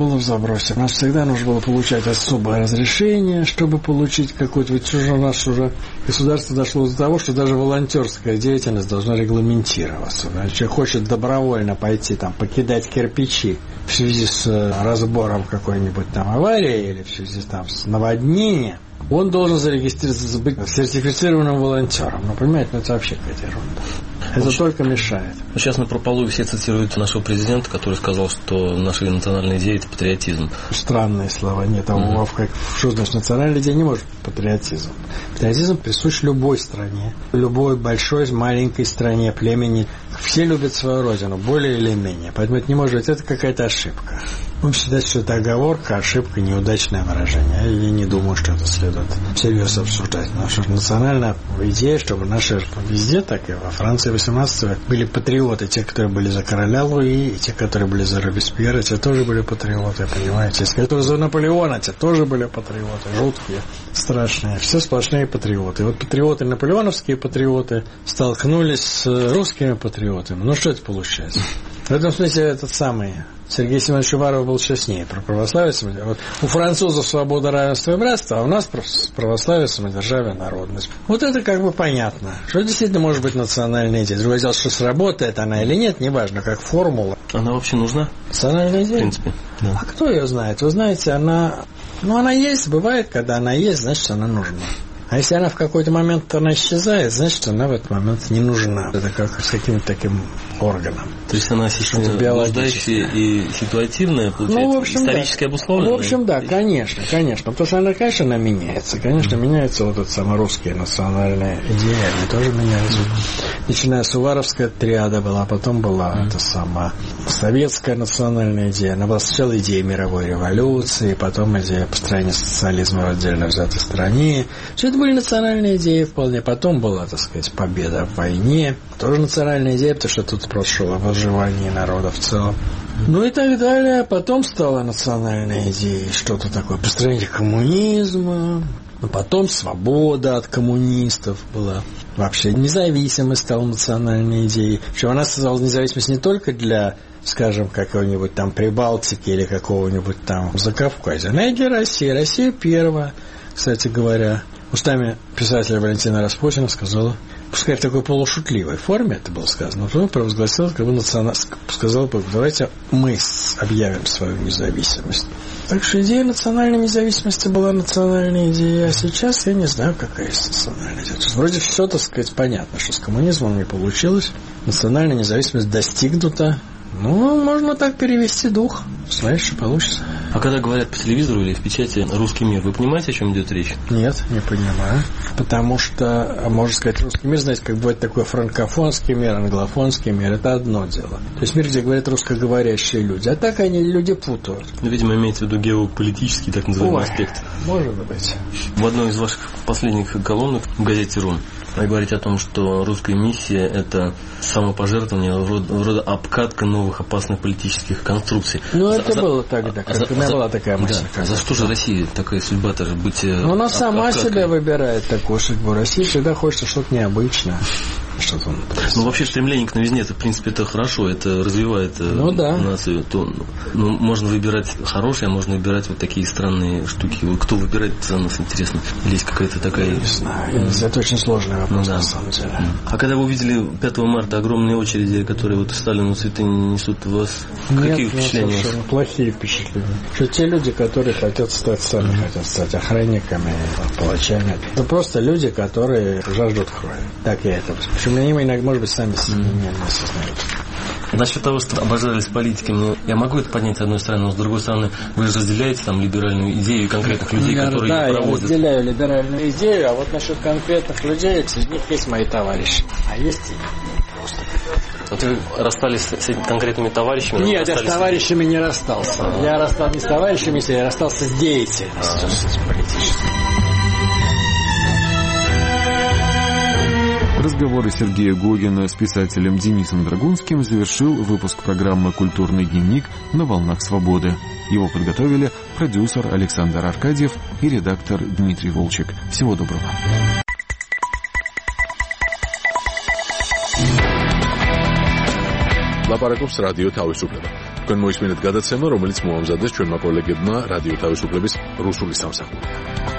всегда нужно было получать особое разрешение, чтобы получить какое-то... Ведь у нас уже государство дошло до того, что даже волонтерская деятельность должна регламентироваться. Человек хочет добровольно пойти там покидать кирпичи в связи с разбором какой-нибудь там аварии или в связи там с наводнением, он должен зарегистрироваться, быть сертифицированным волонтером. Ну, понимаете, это вообще какая-то ерунда. Это только мешает. Сейчас на прополу все цитируют нашего президента, который сказал, что наши национальные идеи – это патриотизм. Странные слова. Нет, что значит национальная идея не может быть патриотизм. Патриотизм присущ любой стране, любой большой, маленькой стране, племени. Все любят свою родину, более или менее. Поэтому это не может быть, это какая-то ошибка. Будем считать, что это оговорка, ошибка, неудачное выражение. Я не думаю, что это следует всерьез обсуждать. Наша национальная идея, чтобы наши везде, так и во Франции 18 века, были патриоты. Те, которые были за короля Луи, и те, которые были за Робеспьера, те тоже были патриоты, понимаете. Те, которые за Наполеона, те тоже были патриоты. Жуткие, страшные. Все сплошные патриоты. И вот патриоты, наполеоновские патриоты, столкнулись с русскими патриотами. Ну, что это получается? В этом смысле этот самый Сергей Семенович Уваров был честнее про православие. Вот у французов свобода, равенство и братство, а у нас православие, самодержавие, народность. Вот это как бы понятно, что действительно может быть национальная идея. Другое дело, что сработает она или нет, неважно, как формула. Она вообще нужна? Национальная идея? В принципе, да. А кто ее знает? Вы знаете, она есть, бывает, когда она есть, значит, она нужна. А если она в какой-то момент исчезает, значит, она в этот момент не нужна. Это как с каким-то таким органом. То есть она блуждающая и ситуативная, получается, исторически обусловленная? В общем, да, конечно. Потому что она, конечно, меняется. Конечно, меняется вот эта самая русская национальная идея. Они тоже меняются. Начиная с Уваровская триада была, потом была эта сама советская национальная идея. Она была сначала идея мировой революции, потом идея построения социализма в отдельно взятой стране. Все это были национальные идеи вполне. Потом была, так сказать, победа в войне. Тоже национальная идея, потому что тут просто шло о выживании народа в целом. Ну и так далее. Потом стала национальная идея что-то такое, построение коммунизма. Но потом свобода от коммунистов была. Вообще независимость стала национальной идеей. Причем она создала независимость не только для, скажем, какого-нибудь там Прибалтики или какого-нибудь там Закавказья. Она и для России. Россия первая, кстати говоря, устами писателя Валентина Распутина сказала, пускай в такой полушутливой форме это было сказано, но провозгласила, как бы сказала, давайте мы объявим свою независимость. Так что идея национальной независимости была национальной идеей, а сейчас я не знаю, какая есть национальная идея. Вроде все, так сказать, понятно, что с коммунизмом не получилось, национальная независимость достигнута. Ну, можно так перевести дух. Знаешь, что получится. А когда говорят по телевизору или в печати «русский мир», вы понимаете, о чем идет речь? Нет, не понимаю. Потому что, можно сказать, русский мир, знаете, как бывает такой франкофонский мир, англофонский мир, это одно дело. То есть мир, где говорят русскоговорящие люди. А так они люди путают. Ну, видимо, имеется в виду геополитический, так называемый аспект. Может быть. В одной из ваших последних колонок в газете «Рун» вы говорите о том, что русская миссия – это самопожертвование, вроде обкатка новых опасных политических конструкций. Ну, это было тогда, когда у меня была такая мысль. Да, за что же Россия такая судьба-то же быть обкаткой? Она сама себя выбирает такую судьбу. Россия всегда хочется что-то необычное. Что-то вообще стремление к новизне, это, в принципе, это хорошо, это развивает нацию. Можно выбирать хорошее, а можно выбирать вот такие странные штуки. Кто выбирает, за нас интересно. Или есть какая-то такая... Не знаю, это очень сложный вопрос, на самом деле. А когда вы увидели 5 марта огромные очереди, которые вот Сталину цветы несут, у вас какие впечатления? Нет, плохие впечатления. Что те люди, которые хотят стать охранниками, палачами, это просто люди, которые жаждут крови. Так я это воспринимаю. Причем они иногда, может быть, сами себя не осознают. Насчет того, что обожались политиками, я могу это поднять с одной стороны, но с другой стороны, вы же разделяете там либеральную идею конкретных людей, которые ее проводят. Я разделяю либеральную идею, а вот насчет конкретных людей, среди них есть мои товарищи, а есть и просто. Вот вы расстались с этими конкретными товарищами? Нет, я с товарищами не расстался. Я расстался не с товарищами, я расстался с деятельностью политической. Разговоры Сергея Гогина с писателем Денисом Драгунским завершил выпуск программы «Культурный дневник» на «Волнах свободы». Его подготовили продюсер Александр Аркадьев и редактор Дмитрий Волчек. Всего доброго. ლაპარაკობს რადიო თავისუფლება. თქვენ მოისმინეთ გადაცემა, რომელიც მოამზადეს ჩვენმა კოლეგებმა რადიო თავისუფლების რუსული სამსახური.